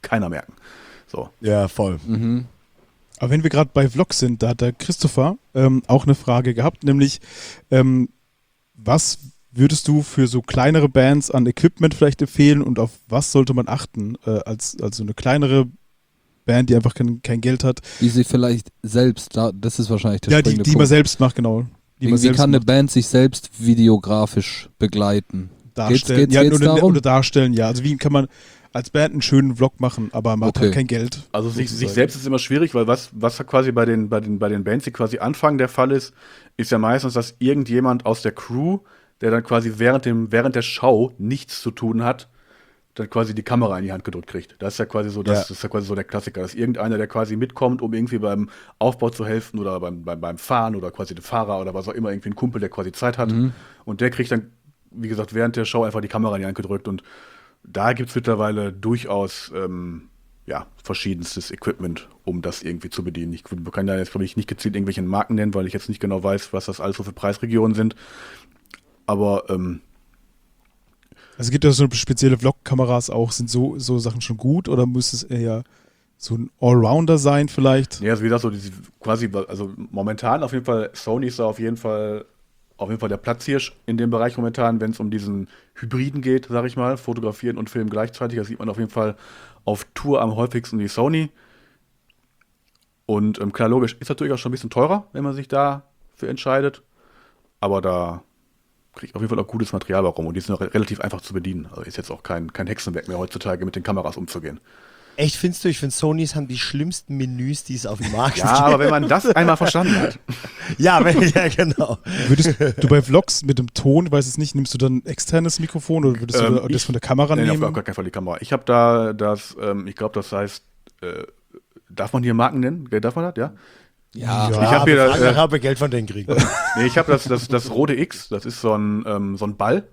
keiner merken. So. Ja, voll. Aber wenn wir gerade bei Vlogs sind, da hat der Christopher auch eine Frage gehabt, nämlich was würdest du für so kleinere Bands an Equipment vielleicht empfehlen und auf was sollte man achten als so eine kleinere Band, die einfach kein Geld hat? Die sie vielleicht selbst, das ist wahrscheinlich der Ja, springende die Punkt. man selbst macht, genau. Die man Wie selbst kann eine macht. Band sich selbst videografisch begleiten? Darstellen. Geht's Ja, darum? oder darstellen, ja. Also wie kann man als Band einen schönen Vlog machen, aber man hat Okay. halt kein Geld. Also sich sozusagen. selbst ist immer schwierig, weil was quasi bei den Bands, die quasi anfangen, der Fall ist ja meistens, dass irgendjemand aus der Crew, der dann quasi während der Show nichts zu tun hat, dann quasi die Kamera in die Hand gedrückt kriegt. Das ist ja quasi so, das ist ja quasi so der Klassiker, dass irgendeiner, der quasi mitkommt, um irgendwie beim Aufbau zu helfen oder beim Fahren oder quasi der Fahrer oder was auch immer, irgendwie ein Kumpel, der quasi Zeit hat. Und der kriegt dann, wie gesagt, während der Show einfach die Kamera in die Hand gedrückt. Und da gibt es mittlerweile durchaus verschiedenstes Equipment, um das irgendwie zu bedienen. Ich kann da jetzt, glaube ich, nicht gezielt irgendwelche Marken nennen, weil ich jetzt nicht genau weiß, was das alles so für Preisregionen sind. Aber Also gibt es so spezielle Vlog-Kameras auch, sind so Sachen schon gut oder muss es eher so ein Allrounder sein vielleicht? ja, also wie gesagt, so diese quasi, also momentan auf jeden Fall, Sony ist da auf jeden Fall der Platzhirsch in dem Bereich momentan, wenn es um diesen Hybriden geht, sag ich mal, fotografieren und filmen gleichzeitig. Da sieht man auf jeden Fall auf Tour am häufigsten die Sony. Und klar, logisch, ist natürlich auch schon ein bisschen teurer, wenn man sich dafür entscheidet. Aber da kriegt auf jeden Fall auch gutes Material warum. Und die sind auch relativ einfach zu bedienen. Also ist jetzt auch kein Hexenwerk mehr heutzutage, mit den Kameras umzugehen. Echt, findest du? Ich finde, Sonys haben die schlimmsten Menüs, die es auf dem Markt Ja, aber wenn man das einmal verstanden hat. ja, ja, genau. Würdest du bei Vlogs mit dem Ton, ich weiß es nicht, nimmst du dann ein externes Mikrofon oder würdest du das von der Kamera Nee, nehmen? auf gar keinen Fall die Kamera. Ich habe da das, ich glaube, das heißt, darf man hier Marken nennen? Darf man das, ja? Ja, Ich hab hier das, ich habe Geld von denen kriegen. Nee, ich habe das Rode X, das ist so ein Ball.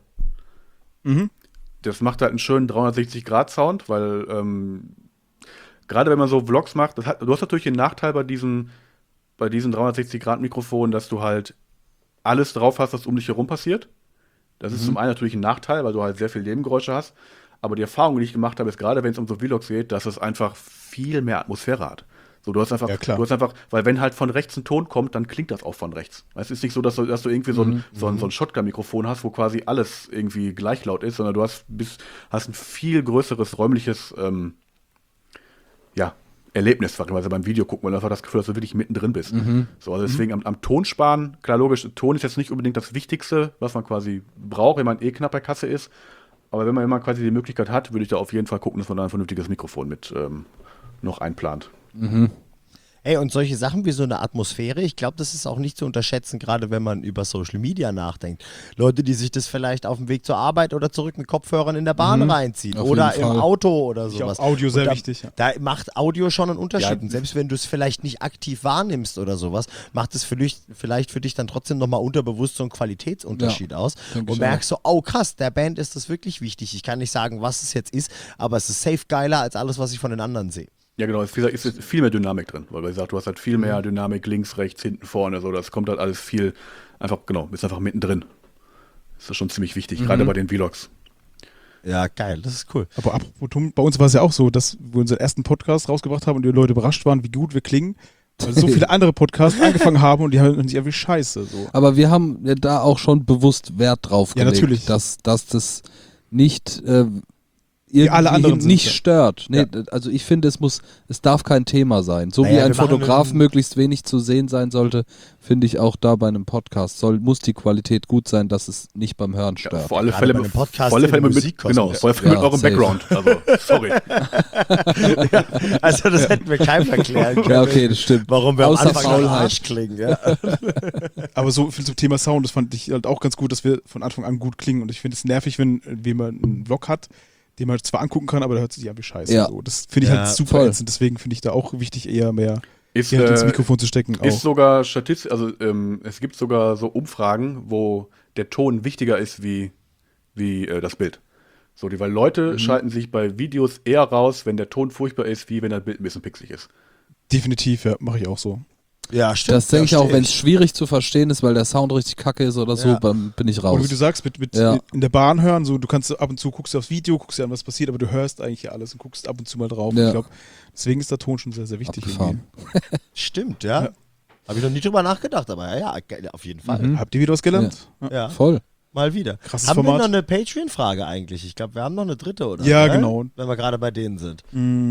Das macht halt einen schönen 360-Grad-Sound, weil gerade wenn man so Vlogs macht, du hast natürlich den Nachteil bei diesen 360-Grad-Mikrofonen, dass du halt alles drauf hast, was um dich herum passiert. Das ist zum einen natürlich ein Nachteil, weil du halt sehr viel Nebengeräusche hast. Aber die Erfahrung, die ich gemacht habe, ist gerade, wenn es um so Vlogs geht, dass es einfach viel mehr Atmosphäre hat. So, du hast einfach, weil wenn halt von rechts ein Ton kommt, dann klingt das auch von rechts. Es ist nicht so, dass du irgendwie so ein Shotgun-Mikrofon hast, wo quasi alles irgendwie gleich laut ist, sondern du hast ein viel größeres räumliches Erlebnis, weil beim Video gucken, weil du einfach das Gefühl hast, dass du wirklich mittendrin bist. So, also deswegen am Ton sparen, klar, logisch, Ton ist jetzt nicht unbedingt das Wichtigste, was man quasi braucht, wenn man knapp bei Kasse ist. Aber wenn man immer quasi die Möglichkeit hat, würde ich da auf jeden Fall gucken, dass man da ein vernünftiges Mikrofon mit noch einplant. Ey, und solche Sachen wie so eine Atmosphäre, ich glaube, das ist auch nicht zu unterschätzen, gerade wenn man über Social Media nachdenkt. Leute, die sich das vielleicht auf dem Weg zur Arbeit oder zurück mit Kopfhörern in der Bahn reinziehen Auf oder jeden im Fall. Auto oder Ist sowas. auch Audio sehr Und wichtig. Ja. Da macht Audio schon einen Unterschied. Ja. Und selbst wenn du es vielleicht nicht aktiv wahrnimmst oder sowas, macht es vielleicht für dich dann trotzdem nochmal unterbewusst so einen Qualitätsunterschied aus. denke Und ich merkst so, oh krass, der Band ist das wirklich wichtig. Ich kann nicht sagen, was es jetzt ist, aber es ist safe geiler als alles, was ich von den anderen sehe. Ja, genau, ist viel mehr Dynamik drin, weil wie gesagt, du hast halt viel mehr Dynamik links, rechts, hinten, vorne, so, das kommt halt alles viel ist einfach mittendrin. Das ist schon ziemlich wichtig, gerade bei den Vlogs. Ja, geil, das ist cool. Aber apropos Ton, bei uns war es ja auch so, dass wir unseren ersten Podcast rausgebracht haben und die Leute überrascht waren, wie gut wir klingen. Weil so viele andere Podcasts angefangen haben und die haben sich irgendwie scheiße. So. aber wir haben ja da auch schon bewusst Wert drauf Ja, gelegt, natürlich. dass das nicht Wie alle irgendwie anderen sind, nicht ja. stört. Nee, also ich finde, es darf kein Thema sein. So Naja, wie ein wir machen Fotograf einen- möglichst wenig zu sehen sein sollte, finde ich auch da bei einem Podcast muss die Qualität gut sein, dass es nicht beim Hören Ja, stört. vor alle Gerade Fälle bei einem Podcast vor alle im Fälle mit Musikkosmos. mit eurem safe. Background. Also, sorry. Also das hätten wir keinem erklären können. Ja, okay, das stimmt. Warum wir am Außer Anfang nach Faulheit. Arsch klingen. Ja. Aber so viel zum Thema Sound, das fand ich halt auch ganz gut, dass wir von Anfang an gut klingen. Und ich finde es nervig, wenn jemand einen Vlog hat, den man zwar angucken kann, aber der hört sich an wie scheiße. Ja. So. Das finde ich Ja, halt super voll. ätzend. Deswegen finde ich da auch wichtig, eher mehr Ist, Geld ins Mikrofon zu stecken. ist Auch. sogar statistisch, also es gibt sogar so Umfragen, wo der Ton wichtiger ist wie das Bild. So, weil Leute schalten sich bei Videos eher raus, wenn der Ton furchtbar ist, wie wenn das Bild ein bisschen pixelig ist. Definitiv, ja, mache ich auch so. Ja, stimmt. Das denke ich da auch, steh wenn es schwierig zu verstehen ist, weil der Sound richtig kacke ist oder so, Ja. dann bin ich Und wie raus. du sagst, mit Ja. in der Bahn hören, so du kannst ab und zu guckst du aufs Video, guckst dir an, was passiert, aber du hörst eigentlich ja alles und guckst ab und zu mal drauf. Ja. Ich glaube, deswegen ist der Ton schon sehr, sehr wichtig. Abgefahren. Stimmt, ja. Ja. Habe ich noch nie drüber nachgedacht, aber ja, auf jeden Fall. Mhm. Habt ihr wieder was gelernt? Ja, Voll. mal wieder. Krasses Haben wir Format. noch eine Patreon-Frage eigentlich? Ich glaube, wir haben noch eine dritte, oder? Ja, ne? genau. Wenn wir gerade bei denen sind.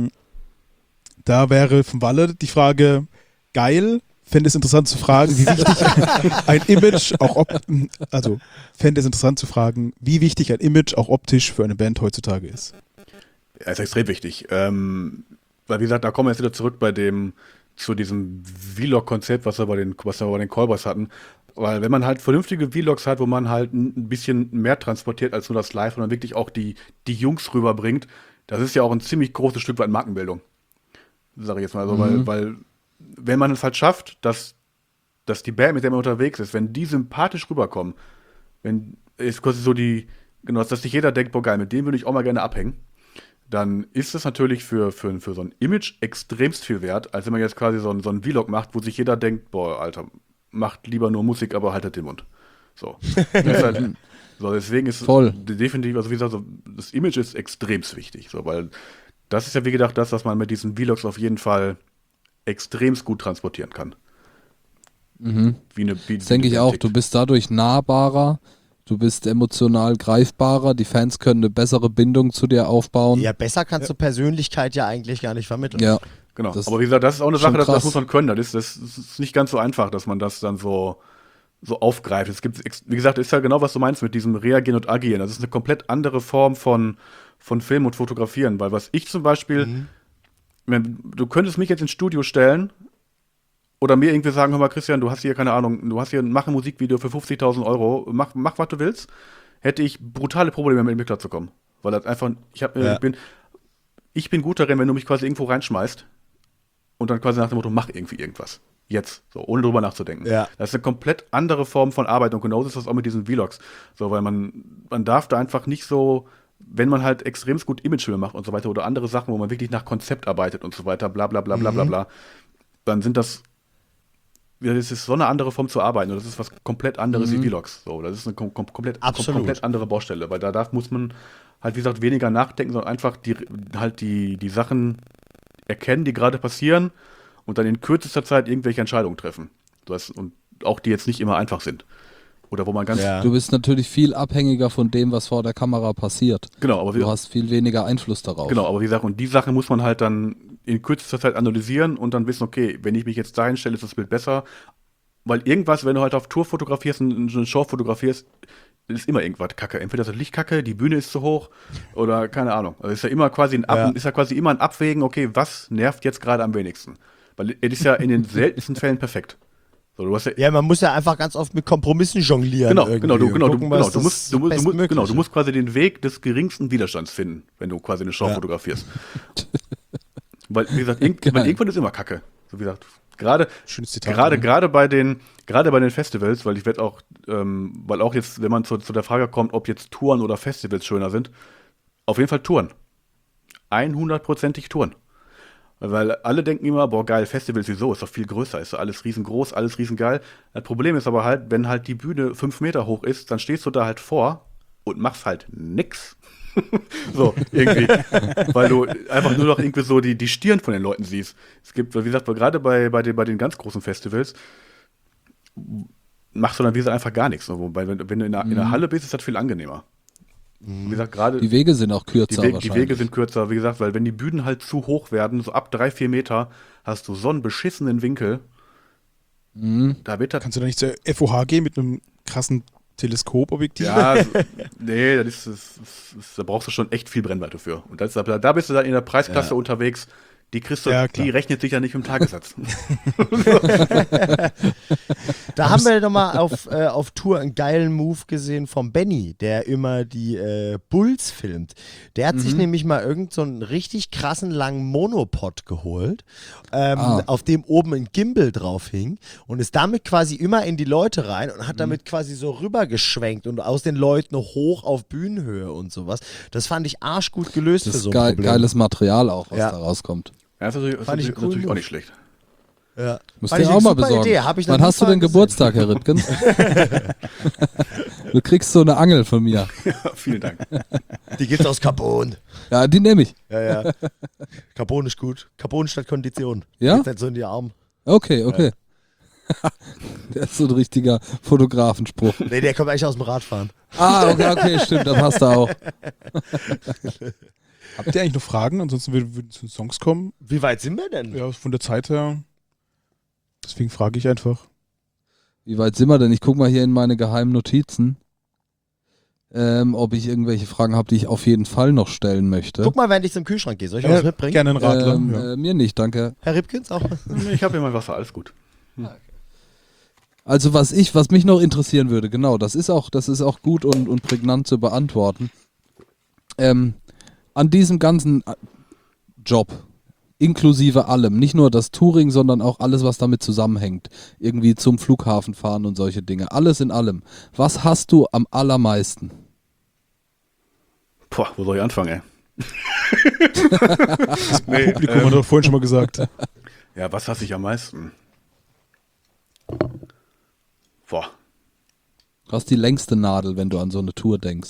Da wäre von Walle die Frage, geil, fände es interessant zu fragen, wie wichtig ein Image fände es interessant zu fragen, wie wichtig ein Image auch optisch für eine Band heutzutage ist. Ja, ist extrem wichtig. Weil, wie gesagt, da kommen wir jetzt wieder zurück zu diesem Vlog-Konzept, was wir bei den Callboys hatten. Weil wenn man halt vernünftige Vlogs hat, wo man halt ein bisschen mehr transportiert als nur das Live und dann wirklich auch die Jungs rüberbringt, das ist ja auch ein ziemlich großes Stück weit Markenbildung. Sag ich jetzt mal so, weil wenn man es halt schafft, dass die Band, mit der man unterwegs ist, wenn die sympathisch rüberkommen, wenn ist quasi so dass sich jeder denkt, boah geil, mit dem würde ich auch mal gerne abhängen, dann ist das natürlich für so ein Image extremst viel wert, als wenn man jetzt quasi so einen Vlog macht, wo sich jeder denkt, boah, Alter, macht lieber nur Musik, aber haltet den Mund. So. Deswegen ist Voll. definitiv, also wie gesagt, so, das Image ist extremst wichtig, so, weil das ist ja wie gedacht das, was man mit diesen Vlogs auf jeden Fall extremst gut transportieren kann. Das denke ich auch. Du bist dadurch nahbarer, du bist emotional greifbarer, die Fans können eine bessere Bindung zu dir aufbauen. Ja, besser kannst du Persönlichkeit ja eigentlich gar nicht vermitteln. Ja. Genau, Das aber wie gesagt, das ist auch eine schon Sache, das krass. muss man können. Das ist nicht ganz so einfach, dass man das dann so aufgreift. Es gibt, wie gesagt, ist ja genau, was du meinst mit diesem Reagieren und Agieren. Das ist eine komplett andere Form von Film und Fotografieren. Weil was ich zum Beispiel, du könntest mich jetzt ins Studio stellen oder mir irgendwie sagen, hör mal Christian, du hast hier, keine Ahnung, mach ein Musikvideo für 50.000 Euro, mach was du willst, hätte ich brutale Probleme mit dem Entwickler zu kommen. Weil das einfach, ich bin gut darin, wenn du mich quasi irgendwo reinschmeißt und dann quasi nach dem Motto, mach irgendwie irgendwas. Jetzt, so, ohne drüber nachzudenken. Ja. Das ist eine komplett andere Form von Arbeit und genauso ist das auch mit diesen Vlogs. So, weil man darf da einfach nicht so, wenn man halt extrem gut Imagefilme macht und so weiter oder andere Sachen, wo man wirklich nach Konzept arbeitet und so weiter, bla bla bla bla bla bla, dann das ist so eine andere Form zu arbeiten und das ist was komplett anderes wie Vlogs. So, das ist eine komplett andere Baustelle, weil muss man halt, wie gesagt, weniger nachdenken, sondern einfach die Sachen erkennen, die gerade passieren und dann in kürzester Zeit irgendwelche Entscheidungen treffen. Und auch die jetzt nicht immer einfach sind. Oder wo man ganz... Ja. Du bist natürlich viel abhängiger von dem, was vor der Kamera passiert. Genau, aber Du hast viel weniger Einfluss darauf. Genau, aber wie gesagt, und die Sachen muss man halt dann in kürzester Zeit analysieren und dann wissen, okay, wenn ich mich jetzt dahin stelle, ist das Bild besser. Weil irgendwas, wenn du halt auf Tour fotografierst und eine Show fotografierst, ist immer irgendwas kacke. Entweder ist das Licht kacke, die Bühne ist zu hoch oder keine Ahnung. Also ist ja immer quasi immer ein Abwägen, okay, was nervt jetzt gerade am wenigsten? Weil es ist ja in den seltensten Fällen perfekt. So, du hast Ja, man muss ja einfach ganz oft mit Kompromissen jonglieren. Genau, irgendwie genau, und gucken, was du das musst Bestmögliche. du musst quasi den Weg des geringsten Widerstands finden, wenn du quasi eine Show Ja. fotografierst. Weil, wie gesagt, irgendwann ist immer Kacke. So wie gesagt, Schönes Zitat. gerade bei den Festivals, weil ich werde auch, weil auch jetzt, wenn man zu der Frage kommt, ob jetzt Touren oder Festivals schöner sind, auf jeden Fall Touren. 100%ig Touren. Weil alle denken immer, boah geil, Festivals wieso, ist doch viel größer, ist doch alles riesengroß, alles riesengeil. Das Problem ist aber halt, wenn halt die Bühne 5 Meter hoch ist, dann stehst du da halt vor und machst halt nix. So, irgendwie. Weil du einfach nur noch irgendwie so die Stirn von den Leuten siehst. Es gibt, wie gesagt, gerade bei den ganz großen Festivals machst du dann wie gesagt einfach gar nichts. Wobei, wenn du in der Halle bist, ist das viel angenehmer. Wie gesagt, gerade Die Wege sind auch kürzer die wahrscheinlich. Wege sind kürzer, wie gesagt, weil wenn die Bühnen halt zu hoch werden, so ab 3-4 Meter, hast du so einen beschissenen Winkel. Da wird das. Kannst du da nicht zur FOH gehen mit einem krassen Teleskopobjektiv? Ja, nee, da brauchst du schon echt viel Brennweite für. Und da bist du dann in der Preisklasse unterwegs. Die kriegst du, Ja, klar. die rechnet sich ja nicht im Tagessatz. Da haben wir nochmal auf Tour einen geilen Move gesehen vom Benny, der immer die Bulls filmt. Der hat sich nämlich mal irgend so einen richtig krassen langen Monopod geholt, auf dem oben ein Gimbal drauf hing und ist damit quasi immer in die Leute rein und hat damit quasi so rübergeschwenkt und aus den Leuten hoch auf Bühnenhöhe und sowas. Das fand ich arschgut gelöst Das für ist so ein Problem. geiles Material auch, was Ja. da rauskommt. Ja, das ist Fand ich natürlich, cool natürlich auch Move. nicht schlecht. Ja. Musst Fand du ich ja eine auch mal super besorgen. Idee. Hab ich noch Wann nie hast du vorher denn gesehen. Geburtstag, Herr Rittgens? Du kriegst so eine Angel von mir. Vielen Dank. Die gibt's aus Carbon. Ja, die nehme ich. Ja. Carbon ist gut. Carbon statt Kondition. Ja? Geht's nicht so in die Arme. Okay. Der ist so ein richtiger Fotografenspruch. Nee, der kommt eigentlich aus dem Radfahren. Okay, stimmt, da passt er auch. Habt ihr eigentlich noch Fragen? Ansonsten würden zu Songs kommen. Wie weit sind wir denn? Ja, von der Zeit her. Deswegen frage ich einfach. Wie weit sind wir denn? Ich gucke mal hier in meine geheimen Notizen, ob ich irgendwelche Fragen habe, die ich auf jeden Fall noch stellen möchte. Guck mal, während ich zum Kühlschrank gehe. Soll ich was mitbringen? Gerne einen Radler. Mir nicht, danke. Herr Ripkins auch was? Ich habe hier mein Wasser, alles gut. Also was mich noch interessieren würde, genau, das ist auch gut und prägnant zu beantworten. An diesem ganzen Job, inklusive allem, nicht nur das Touring, sondern auch alles, was damit zusammenhängt, irgendwie zum Flughafen fahren und solche Dinge, alles in allem. Was hast du am allermeisten? Boah, wo soll ich anfangen, ey? Publikum hat doch vorhin schon mal gesagt. Ja, was hasse ich am meisten? Boah. Du hast die längste Nadel, wenn du an so eine Tour denkst.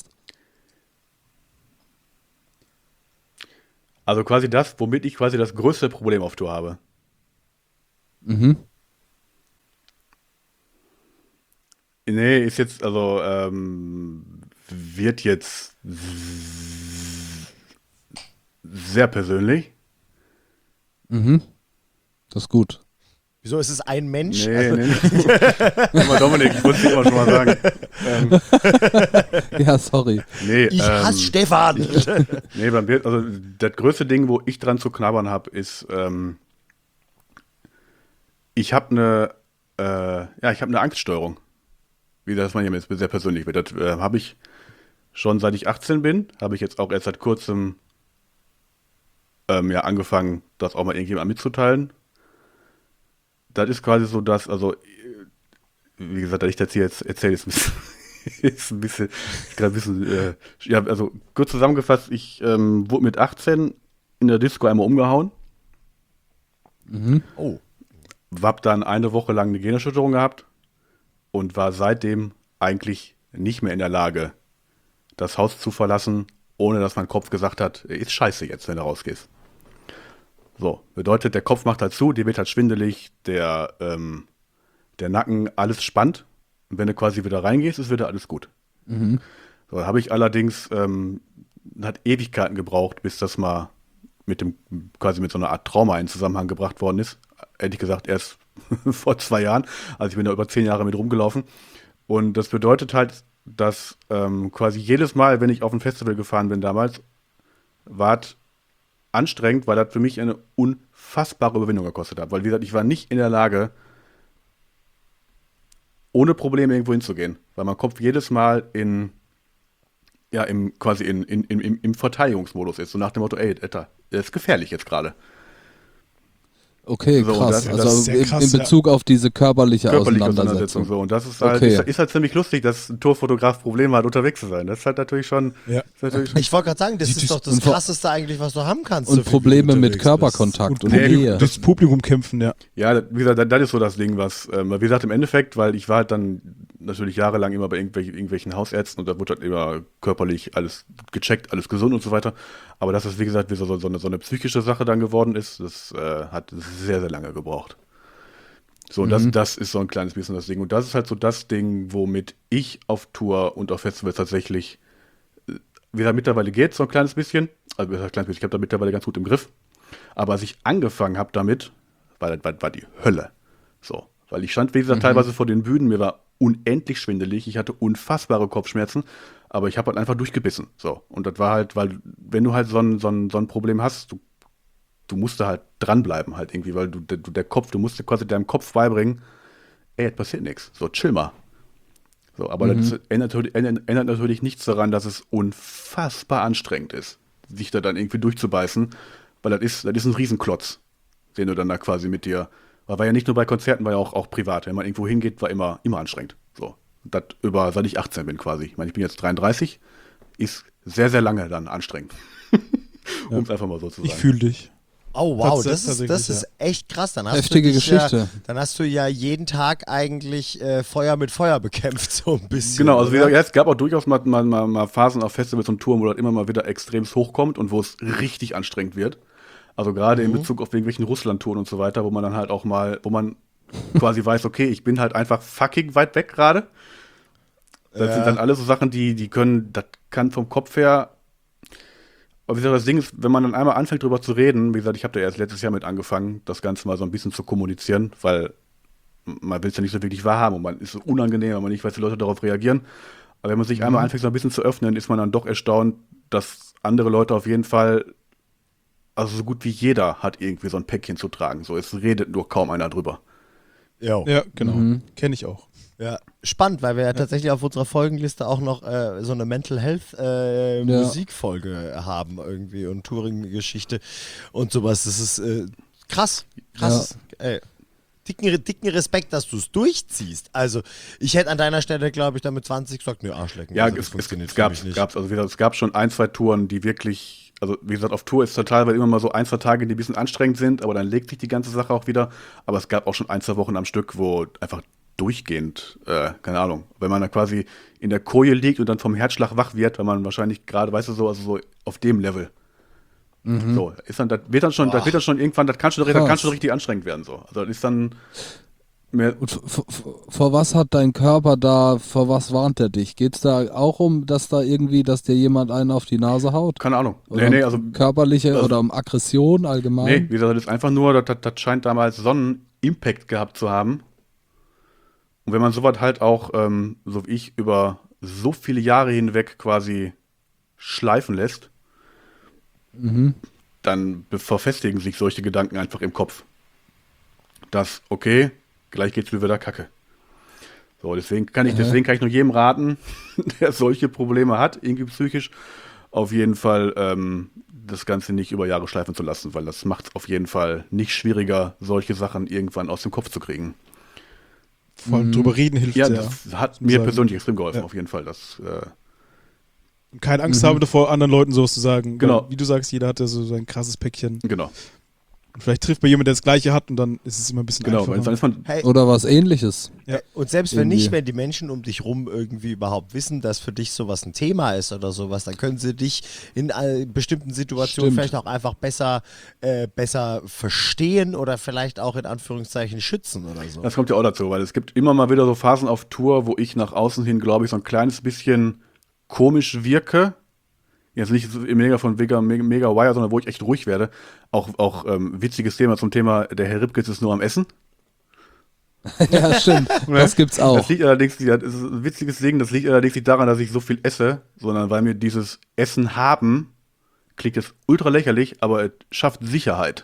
Also quasi das, womit ich quasi das größte Problem auf Tour habe. Mhm. Nee, ist jetzt, also, wird jetzt sehr persönlich. Mhm. Das ist gut. Wieso ist es ein Mensch? Nee. Aber Dominik, ich muss dir immer schon mal sagen. Ja, sorry. Nee, Ich hasse Stefan. Nee, beim Bild, also das größte Ding, wo ich dran zu knabbern habe, ist, ich habe eine Angststörung. Wie das man jetzt sehr persönlich wird. Das habe ich schon seit ich 18 bin, habe ich jetzt auch erst seit kurzem angefangen, das auch mal irgendjemandem mitzuteilen. Das ist quasi so, dass, also, wie gesagt, dass ich das hier jetzt erzähle, ist ein bisschen, also kurz zusammengefasst, ich wurde mit 18 in der Disco einmal umgehauen. Mhm. Oh. Hab dann eine Woche lang eine Gehirnerschütterung gehabt und war seitdem eigentlich nicht mehr in der Lage, das Haus zu verlassen, ohne dass mein Kopf gesagt hat, ist scheiße jetzt, wenn du rausgehst. So, bedeutet, der Kopf macht halt zu, dir wird halt schwindelig, der Nacken, alles spannt. Und wenn du quasi wieder reingehst, ist wieder alles gut. Mhm. So, habe ich allerdings, hat Ewigkeiten gebraucht, bis das mal quasi mit so einer Art Trauma in Zusammenhang gebracht worden ist. Ehrlich gesagt, erst vor 2 Jahren. Also ich bin da über 10 Jahre mit rumgelaufen. Und das bedeutet halt, dass quasi jedes Mal, wenn ich auf ein Festival gefahren bin damals, war es anstrengend, weil das für mich eine unfassbare Überwindung gekostet hat. Weil, wie gesagt, ich war nicht in der Lage, ohne Probleme irgendwo hinzugehen. Weil mein Kopf jedes Mal im Verteidigungsmodus ist. So nach dem Motto, ey, Alter, das ist gefährlich jetzt gerade. Okay, So, krass. das ist Also sehr krass, in Bezug auf diese körperliche Auseinandersetzung. Auseinandersetzung. So. Und das ist halt, Okay. ist halt ziemlich lustig, dass ein Tourfotograf Probleme hat, unterwegs zu sein. Das ist halt natürlich schon. Ja. Ist natürlich schon Ich wollte gerade sagen, das ist doch das und vor- Krasseste eigentlich, was du haben kannst. Und so viel, wie Probleme du mit unterwegs Körperkontakt und Nee, Nähe. Das Publikum kämpfen, ja. Ja, wie gesagt, das ist so das Ding, was, wie gesagt, im Endeffekt, weil ich war halt dann natürlich jahrelang immer bei irgendwelchen Hausärzten und da wurde halt immer körperlich alles gecheckt, alles gesund und so weiter. Aber dass das, wie gesagt, wie so eine psychische Sache dann geworden ist, das hat sehr, sehr lange gebraucht. So, und das ist so ein kleines bisschen das Ding. Und das ist halt so das Ding, womit ich auf Tour und auf Festivals tatsächlich, wie gesagt, mittlerweile geht so ein kleines bisschen. Also, ein kleines bisschen, ich habe da mittlerweile ganz gut im Griff. Aber als ich angefangen habe damit, war die Hölle. So, weil ich stand, wie gesagt, teilweise vor den Bühnen, mir war unendlich schwindelig, ich hatte unfassbare Kopfschmerzen, aber ich habe halt einfach durchgebissen. So, und das war halt, weil, wenn du halt so ein Problem hast, du musst da halt dranbleiben halt irgendwie, weil du musst dir quasi deinem Kopf beibringen, ey, es passiert nichts, so chill mal. So, aber das ändert natürlich nichts daran, dass es unfassbar anstrengend ist, sich da dann irgendwie durchzubeißen, weil das ist ein Riesenklotz, den du dann da quasi mit dir, war ja nicht nur bei Konzerten, war ja auch privat, wenn man irgendwo hingeht, war immer anstrengend. So, das seit ich 18 bin quasi. Ich meine, ich bin jetzt 33, ist sehr, sehr lange dann anstrengend. Um es einfach mal so zu sagen. Ich fühle dich. Oh wow, Tatsächlich, das ist echt krass. Dann hast Heftige du dich Geschichte. Ja, dann hast du ja jeden Tag eigentlich Feuer mit Feuer bekämpft, so ein bisschen. Genau, also wie oder? gesagt, ja, es gab auch durchaus mal Phasen auf Festivals und Touren, wo das immer mal wieder extremst hochkommt und wo es richtig anstrengend wird. Also gerade in Bezug auf irgendwelchen Russland-Touren und so weiter, wo man dann halt auch mal, wo man quasi weiß, okay, ich bin halt einfach fucking weit weg gerade. Das sind dann alles so Sachen, die können, das kann vom Kopf her. Aber wie gesagt, das Ding ist, wenn man dann einmal anfängt drüber zu reden, wie gesagt, ich habe da erst letztes Jahr mit angefangen, das Ganze mal so ein bisschen zu kommunizieren, weil man will es ja nicht so wirklich wahrhaben und man ist so unangenehm, weil man nicht weiß, wie Leute darauf reagieren. Aber wenn man sich einmal anfängt, so ein bisschen zu öffnen, ist man dann doch erstaunt, dass andere Leute auf jeden Fall, also so gut wie jeder hat irgendwie so ein Päckchen zu tragen. So, es redet nur kaum einer drüber. Jo. Ja, genau. Kenne ich auch. Ja, spannend, weil wir ja tatsächlich auf unserer Folgenliste auch noch so eine Mental Health Musikfolge haben irgendwie und Touring-Geschichte und sowas. Das ist krass. Dicken Respekt, dass du es durchziehst. Also, ich hätte an deiner Stelle, glaube ich, dann mit 20 gesagt, ne, Arschlecken. Ja, also, das funktioniert für mich nicht. also wie gesagt, es gab schon 1, 2 Touren, die wirklich, also wie gesagt, auf Tour ist es teilweise immer mal so 1, 2 Tage, die ein bisschen anstrengend sind, aber dann legt sich die ganze Sache auch wieder. Aber es gab auch schon 1, 2 Wochen am Stück, wo einfach durchgehend, keine Ahnung, wenn man da quasi in der Koje liegt und dann vom Herzschlag wach wird, weil man wahrscheinlich gerade, weißt du so, also so auf dem Level. So, ist dann, das wird dann schon irgendwann, das kann schon richtig anstrengend werden, so. Also das ist dann mehr. Und vor was hat dein Körper da, vor was warnt er dich? Geht's da auch um, dass dir jemand einen auf die Nase haut? Keine Ahnung. Oder Nee, also körperliche oder um Aggression allgemein? nee, wie gesagt, das ist einfach nur, das scheint damals so einen Impact gehabt zu haben. Und wenn man sowas halt auch, so wie ich, über so viele Jahre hinweg quasi schleifen lässt, dann verfestigen sich solche Gedanken einfach im Kopf. Dass, okay, gleich geht's mir wieder kacke. So, deswegen kann ich nur jedem raten, der solche Probleme hat, irgendwie psychisch, auf jeden Fall das Ganze nicht über Jahre schleifen zu lassen, weil das macht es auf jeden Fall nicht schwieriger, solche Sachen irgendwann aus dem Kopf zu kriegen. Vor allem drüber reden hilft Ja, sehr. das hat mir persönlich extrem geholfen, Ja. auf jeden Fall. Das, Und keine Angst haben davor, anderen Leuten sowas zu sagen. Genau. Weil, wie du sagst, jeder hat ja so ein krasses Päckchen. genau. Und vielleicht trifft man jemanden, der das Gleiche hat und dann ist es immer ein bisschen Genau, einfacher. dann ist man, Hey, Oder was Ähnliches? und selbst wenn nicht, Irgendwie. wenn die Menschen um dich rum irgendwie überhaupt wissen, dass für dich sowas ein Thema ist oder sowas, dann können sie dich in bestimmten Situationen Stimmt. vielleicht auch einfach besser verstehen oder vielleicht auch in Anführungszeichen schützen oder so. das kommt ja auch dazu, weil es gibt immer mal wieder so Phasen auf Tour, wo ich nach außen hin, glaube ich, so ein kleines bisschen komisch wirke. Jetzt nicht so im Mega von mega wire, sondern wo ich echt ruhig werde. Auch witziges Thema zum Thema, der Herr Ripkes ist nur am Essen. Ja, stimmt. Das gibt's auch. Das liegt allerdings, das ist ein witziges Ding, das liegt allerdings nicht daran, dass ich so viel esse, sondern weil mir dieses Essen haben, klingt jetzt ultra lächerlich, aber es schafft Sicherheit.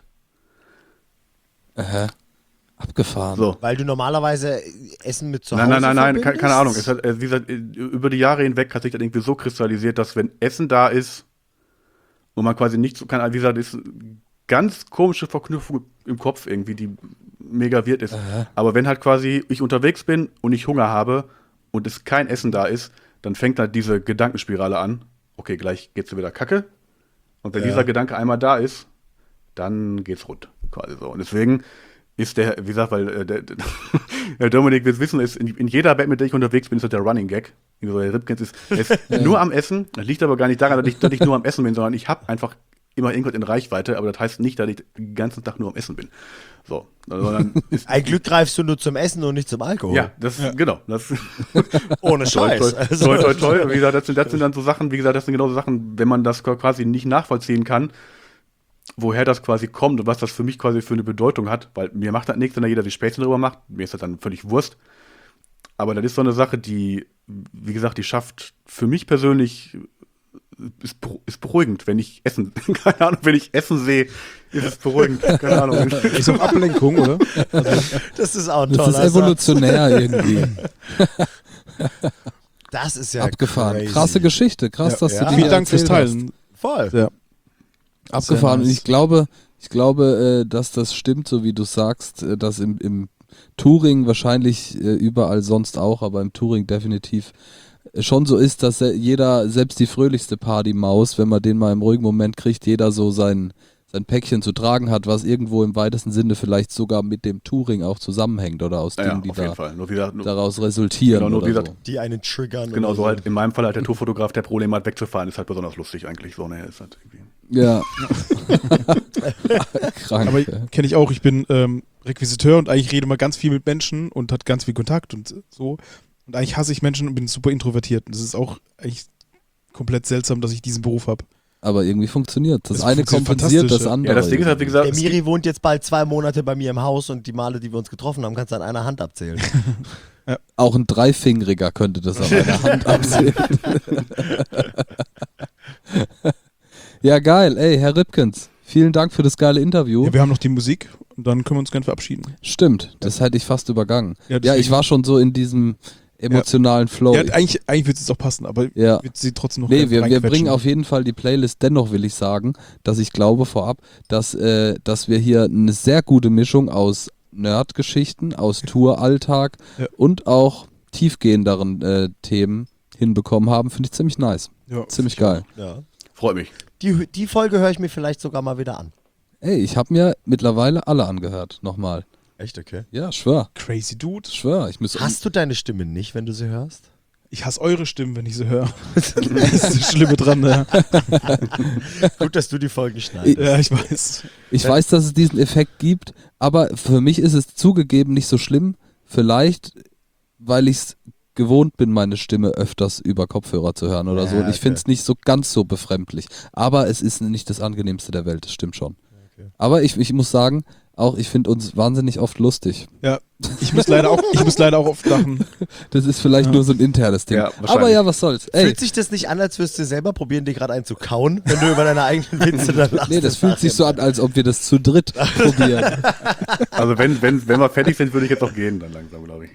Abgefahren. So. Weil du normalerweise Essen mit zu Hause Nein, verbindest? keine Ahnung. Es hat, wie gesagt, über die Jahre hinweg hat sich das irgendwie so kristallisiert, dass wenn Essen da ist und man quasi nicht so kann, wie gesagt, ist eine ganz komische Verknüpfung im Kopf irgendwie, die mega weird ist. Aber wenn halt quasi ich unterwegs bin und ich Hunger habe und es kein Essen da ist, dann fängt halt diese Gedankenspirale an. Okay, gleich geht's wieder kacke. Und wenn dieser Gedanke einmal da ist, dann geht's rund, quasi so. Und deswegen ist der, wie gesagt, weil der Dominik will wissen, ist in jeder Band, mit der ich unterwegs bin, ist das der Running Gag. So, der Ripkins ist nur am Essen. Das liegt aber gar nicht daran, dass ich nur am Essen bin, sondern ich habe einfach immer irgendwas in Reichweite, aber das heißt nicht, dass ich den ganzen Tag nur am Essen bin. So, sondern ist, Ein Glück greifst du nur zum Essen und nicht zum Alkohol. ja, genau. Das, Ohne Scheiß. Also, toll. Wie gesagt, das sind dann so Sachen, wie gesagt, das sind genau so Sachen, wenn man das quasi nicht nachvollziehen kann, woher das quasi kommt und was das für mich quasi für eine Bedeutung hat, weil mir macht das nichts, wenn da jeder die Späßchen drüber macht, mir ist das dann völlig Wurst. Aber das ist so eine Sache, die, wie gesagt, die schafft für mich persönlich, ist beruhigend, wenn ich Essen, keine Ahnung, wenn ich Essen sehe, ist es beruhigend, keine Ahnung. Ist auch Ablenkung, oder? das ist auch ein Das toller ist Satz. evolutionär irgendwie. Das ist ja Abgefahren. crazy. Krasse Geschichte. Krass, dass du die Vielen Dank fürs erzählt hast. Teilen. Voll. Ja. Abgefahren. Sehr Und nice. ich glaube, dass das stimmt, so wie du sagst, dass im Touring wahrscheinlich überall sonst auch, aber im Touring definitiv schon so ist, dass jeder, selbst die fröhlichste Partymaus, wenn man den mal im ruhigen Moment kriegt, jeder so sein sein Päckchen zu tragen hat, was irgendwo im weitesten Sinne vielleicht sogar mit dem Touring auch zusammenhängt oder aus Dingen, die auf jeden da Fall. Nur wie gesagt, daraus resultieren Genau, nur oder wie gesagt, so. Die einen triggern. genau, oder so halt in meinem Fall halt der Tourfotograf, der Probleme hat wegzufahren, ist halt besonders lustig eigentlich. So, ne, ist halt irgendwie. Ja. Krank. Aber ja. kenne ich auch, ich bin Requisiteur und eigentlich rede mal ganz viel mit Menschen und hat ganz viel Kontakt und so. Und eigentlich hasse ich Menschen und bin super introvertiert. Und das ist auch eigentlich komplett seltsam, dass ich diesen Beruf habe. Aber irgendwie funktioniert. Das Das eine funktioniert kompensiert das fantastisch, ja. andere. Ja, das Ding ist halt, wie gesagt, Der Miri wohnt jetzt bald 2 Monate bei mir im Haus und die Male, die wir uns getroffen haben, kannst du an einer Hand abzählen. Auch ein Dreifingeriger könnte das an einer Hand absehen. Ja, geil. Ey, Herr Ripkens, vielen Dank für das geile Interview. Ja, wir haben noch die Musik und dann können wir uns gerne verabschieden. Stimmt, das hätte ich fast übergangen. Ja, Ja, deswegen- ich war schon so in diesem emotionalen Flow. Ja, eigentlich wird es auch passen, aber Ja. wird sie trotzdem noch Nee, wir reinquetschen. bringen auf jeden Fall die Playlist. Dennoch will ich sagen, dass ich glaube vorab, dass wir hier eine sehr gute Mischung aus Nerdgeschichten, aus Touralltag Ja. und auch tiefgehenderen Themen hinbekommen haben. Finde ich ziemlich nice. Ja. Ziemlich geil. Ja. freut mich. Die Folge höre ich mir vielleicht sogar mal wieder an. Ey, ich habe mir mittlerweile alle angehört. Nochmal. Echt, okay. Ja, schwör. Crazy Dude. Schwör. Ich muss Hast du deine Stimme nicht, wenn du sie hörst? Ich hasse eure Stimmen, wenn ich sie höre. Das ist das Schlimme dran. Ja, Gut, dass du die Folgen schneidest. ja ich weiß. Ich weiß, dass es diesen Effekt gibt, aber für mich ist es zugegeben nicht so schlimm. Vielleicht, weil ich es gewohnt bin, meine Stimme öfters über Kopfhörer zu hören oder so. Ja, Und ich finde es nicht so ganz so befremdlich. Aber es ist nicht das Angenehmste der Welt, das stimmt schon. Okay. Aber ich muss sagen, auch ich finde uns wahnsinnig oft lustig. Ja, ich muss leider auch oft lachen. Das ist vielleicht nur so ein internes Ding. Ja, wahrscheinlich. aber ja, was soll's. Ey, Fühlt sich das nicht an, als würdest du selber probieren, dir gerade einen zu kauen, wenn du über deine eigenen Witze dann lachst? nee, das fühlt sich so an, als ob wir das zu dritt probieren. Also wenn wir fertig sind, würde ich jetzt auch gehen, dann langsam, glaube ich.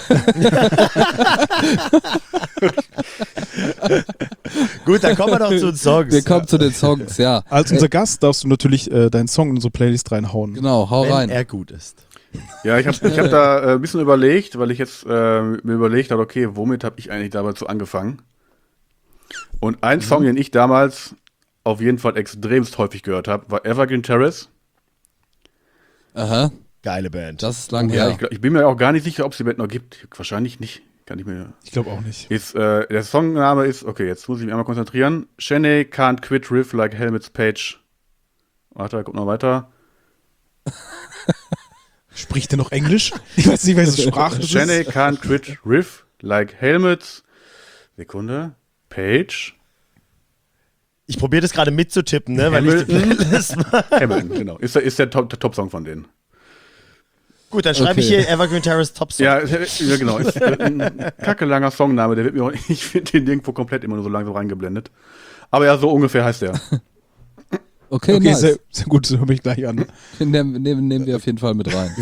Gut, dann kommen wir doch zu den Songs. Wir kommen zu den Songs, ja. Als unser Gast darfst du natürlich deinen Song in unsere Playlist reinhauen. Genau, hau wenn rein. er gut ist. Ja, ich hab da ein bisschen überlegt, weil ich jetzt mir überlegt habe, okay, womit habe ich eigentlich damals so angefangen? Und ein Song, den ich damals auf jeden Fall extremst häufig gehört habe, war Evergreen Terrace. Aha, Geile Band. das ist lang Ja, her. ich bin mir auch gar nicht sicher, ob es die Band noch gibt. Wahrscheinlich nicht. Kann ich mir. Ich glaube auch nicht. Der Songname ist, okay, jetzt muss ich mich einmal konzentrieren. Shanae can't quit riff like Helmet's Page. Warte, guck noch weiter. Spricht er noch Englisch? Ich weiß nicht, welche Sprache das Shanae ist. can't quit riff like Helmet's. Sekunde. Page. Ich probiere das gerade mitzutippen, ne, weil ich die Playlist Hamilton, genau. Ist der Top-Song von denen. Gut, dann schreibe ich Okay. hier Evergreen Terrace Top Song. Ja, genau. Ist ein kackelanger Songname, der wird mir auch, ich finde den nirgendwo komplett immer nur so langsam reingeblendet. Aber ja, so ungefähr heißt der. Okay, Okay, nice. sehr, sehr gut, das höre ich gleich an. Nehmen wir auf jeden Fall mit rein.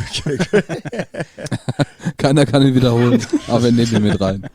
Keiner kann ihn wiederholen, aber wir nehmen ihn mit rein.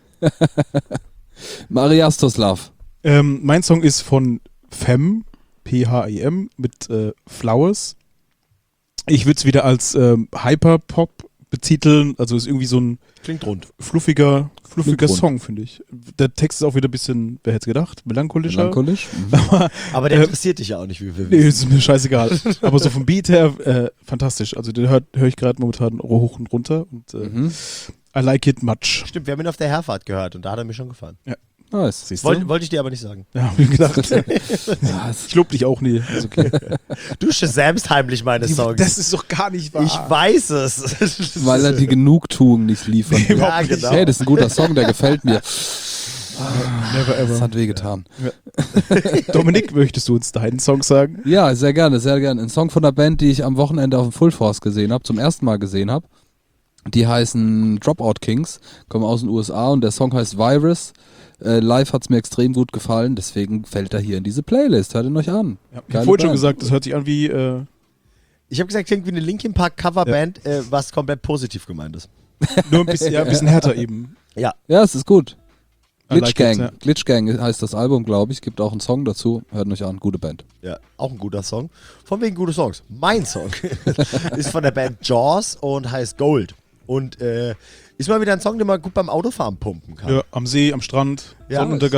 Mariastoslav. Mein Song ist von Fem, P-H-I-M, mit Flowers. Ich würde es wieder als Hyperpop betiteln, also ist irgendwie so ein Klingt rund. fluffiger rund. Song, finde ich. Der Text ist auch wieder ein bisschen, wer hätte es gedacht, melancholischer. Melancholisch? Aber der interessiert dich ja auch nicht, wie wir Nee, wissen. ist mir scheißegal. Aber so vom Beat her, fantastisch. Also den höre ich gerade momentan hoch und runter und I like it much. Stimmt, wir haben ihn auf der Herfahrt gehört und da hat er mir schon gefallen. Nice. Siehst du? Wollte ich dir aber nicht sagen. Ja, hab ich gedacht. Ja, Ich lob dich auch nie. Ist okay. Du shazammst heimlich meine Songs. Das ist doch gar nicht wahr. ich weiß es. weil er die Genugtuung nicht liefert. Nee, überhaupt Ja, nicht. genau. Hey, das ist ein guter Song, der gefällt mir. Never Das ever. hat wehgetan. Dominik, möchtest du uns deinen Song sagen? Ja, sehr gerne, sehr gerne. Ein Song von der Band, die ich am Wochenende auf dem Full Force gesehen habe, zum ersten Mal gesehen habe. Die heißen Dropout Kings, kommen aus den USA und der Song heißt Virus. Live hat es mir extrem gut gefallen, deswegen fällt er hier in diese Playlist. Hört ihn euch an. Ja, ich Geile habe vorhin schon Band. gesagt, das hört sich an wie. Ich habe gesagt, klingt wie eine Linkin Park Coverband, was komplett positiv gemeint ist. Nur ein bisschen, ein bisschen härter eben. Ja. Ja, es ist gut. I Glitch like Gang. it, ja. Glitch Gang heißt das Album, glaube ich. Gibt auch einen Song dazu. Hört ihn euch an. Gute Band. Ja, auch ein guter Song. Von wegen gute Songs. Mein Song ist von der Band Jaws und heißt Gold. Und ist mal wieder ein Song, den man gut beim Autofahren pumpen kann. Ja, am See, am Strand, Ja. Sonnenuntergang.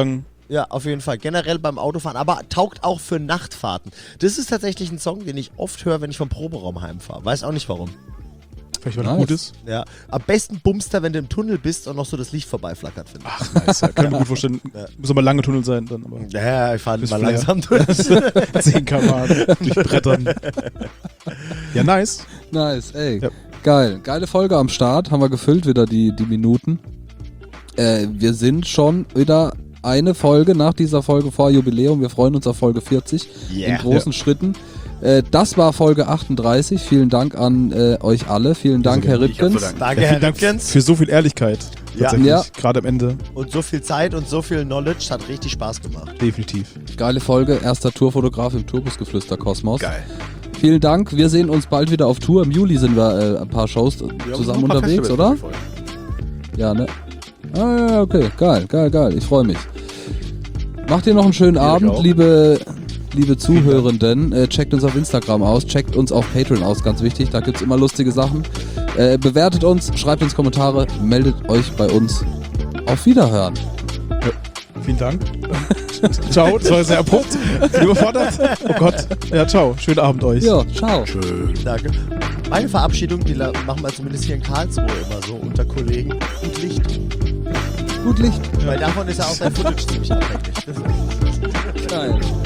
Ja, auf jeden Fall. Generell beim Autofahren, aber taugt auch für Nachtfahrten. Das ist tatsächlich ein Song, den ich oft höre, wenn ich vom Proberaum heimfahre. Weiß auch nicht warum. Vielleicht, weil Nice. er gut ist. Ja, am besten bummst du, wenn du im Tunnel bist und noch so das Licht vorbeiflackert, finde ich. Ach, nice. Ja, kann ich mir gut vorstellen. Muss aber lange Tunnel sein dann. Aber Ja, ich fahre Bis mal Flair. langsam durch. 10 km/h durch Brettern. Ja, nice. Nice, ey. Ja. Geil. Geile Folge am Start. Haben wir gefüllt wieder die Minuten. Wir sind schon wieder eine Folge nach dieser Folge vor Jubiläum. Wir freuen uns auf Folge 40 Yeah. in großen Schritten. Das war Folge 38. Vielen Dank an euch alle. Vielen Dank, Herr Ich hab zu Ripkens. danken. Danke, Ja, Herr vielen Dank Ripkens. für so viel Ehrlichkeit. Ja. Tatsächlich. Ja. Gerade am Ende. Und so viel Zeit und so viel Knowledge. Hat richtig Spaß gemacht. Definitiv. Geile Folge. Erster Tourfotograf im Tourbusgeflüster-Kosmos. Geil. Vielen Dank. Wir sehen uns bald wieder auf Tour. Im Juli sind wir ein paar Shows zusammen unterwegs, oder? Ja, ne? Ah, ja, okay. Geil. Ich freue mich. Macht ihr noch einen schönen Abend, auch. liebe Zuhörenden. Checkt uns auf Instagram aus, checkt uns auf Patreon aus, ganz wichtig. Da gibt's immer lustige Sachen. Bewertet uns, schreibt uns Kommentare, meldet euch bei uns. Auf Wiederhören. Vielen Dank. Ciao. Das war sehr abrupt. Bin überfordert. Oh Gott. Ja, ciao. Schönen Abend euch. Ja, ciao. Schön. Danke. Meine Verabschiedung, die machen wir zumindest hier in Karlsruhe immer so unter Kollegen. Und Licht. Gut Licht. Weil davon ist ja auch dein Footage ziemlich abhängig. Geil.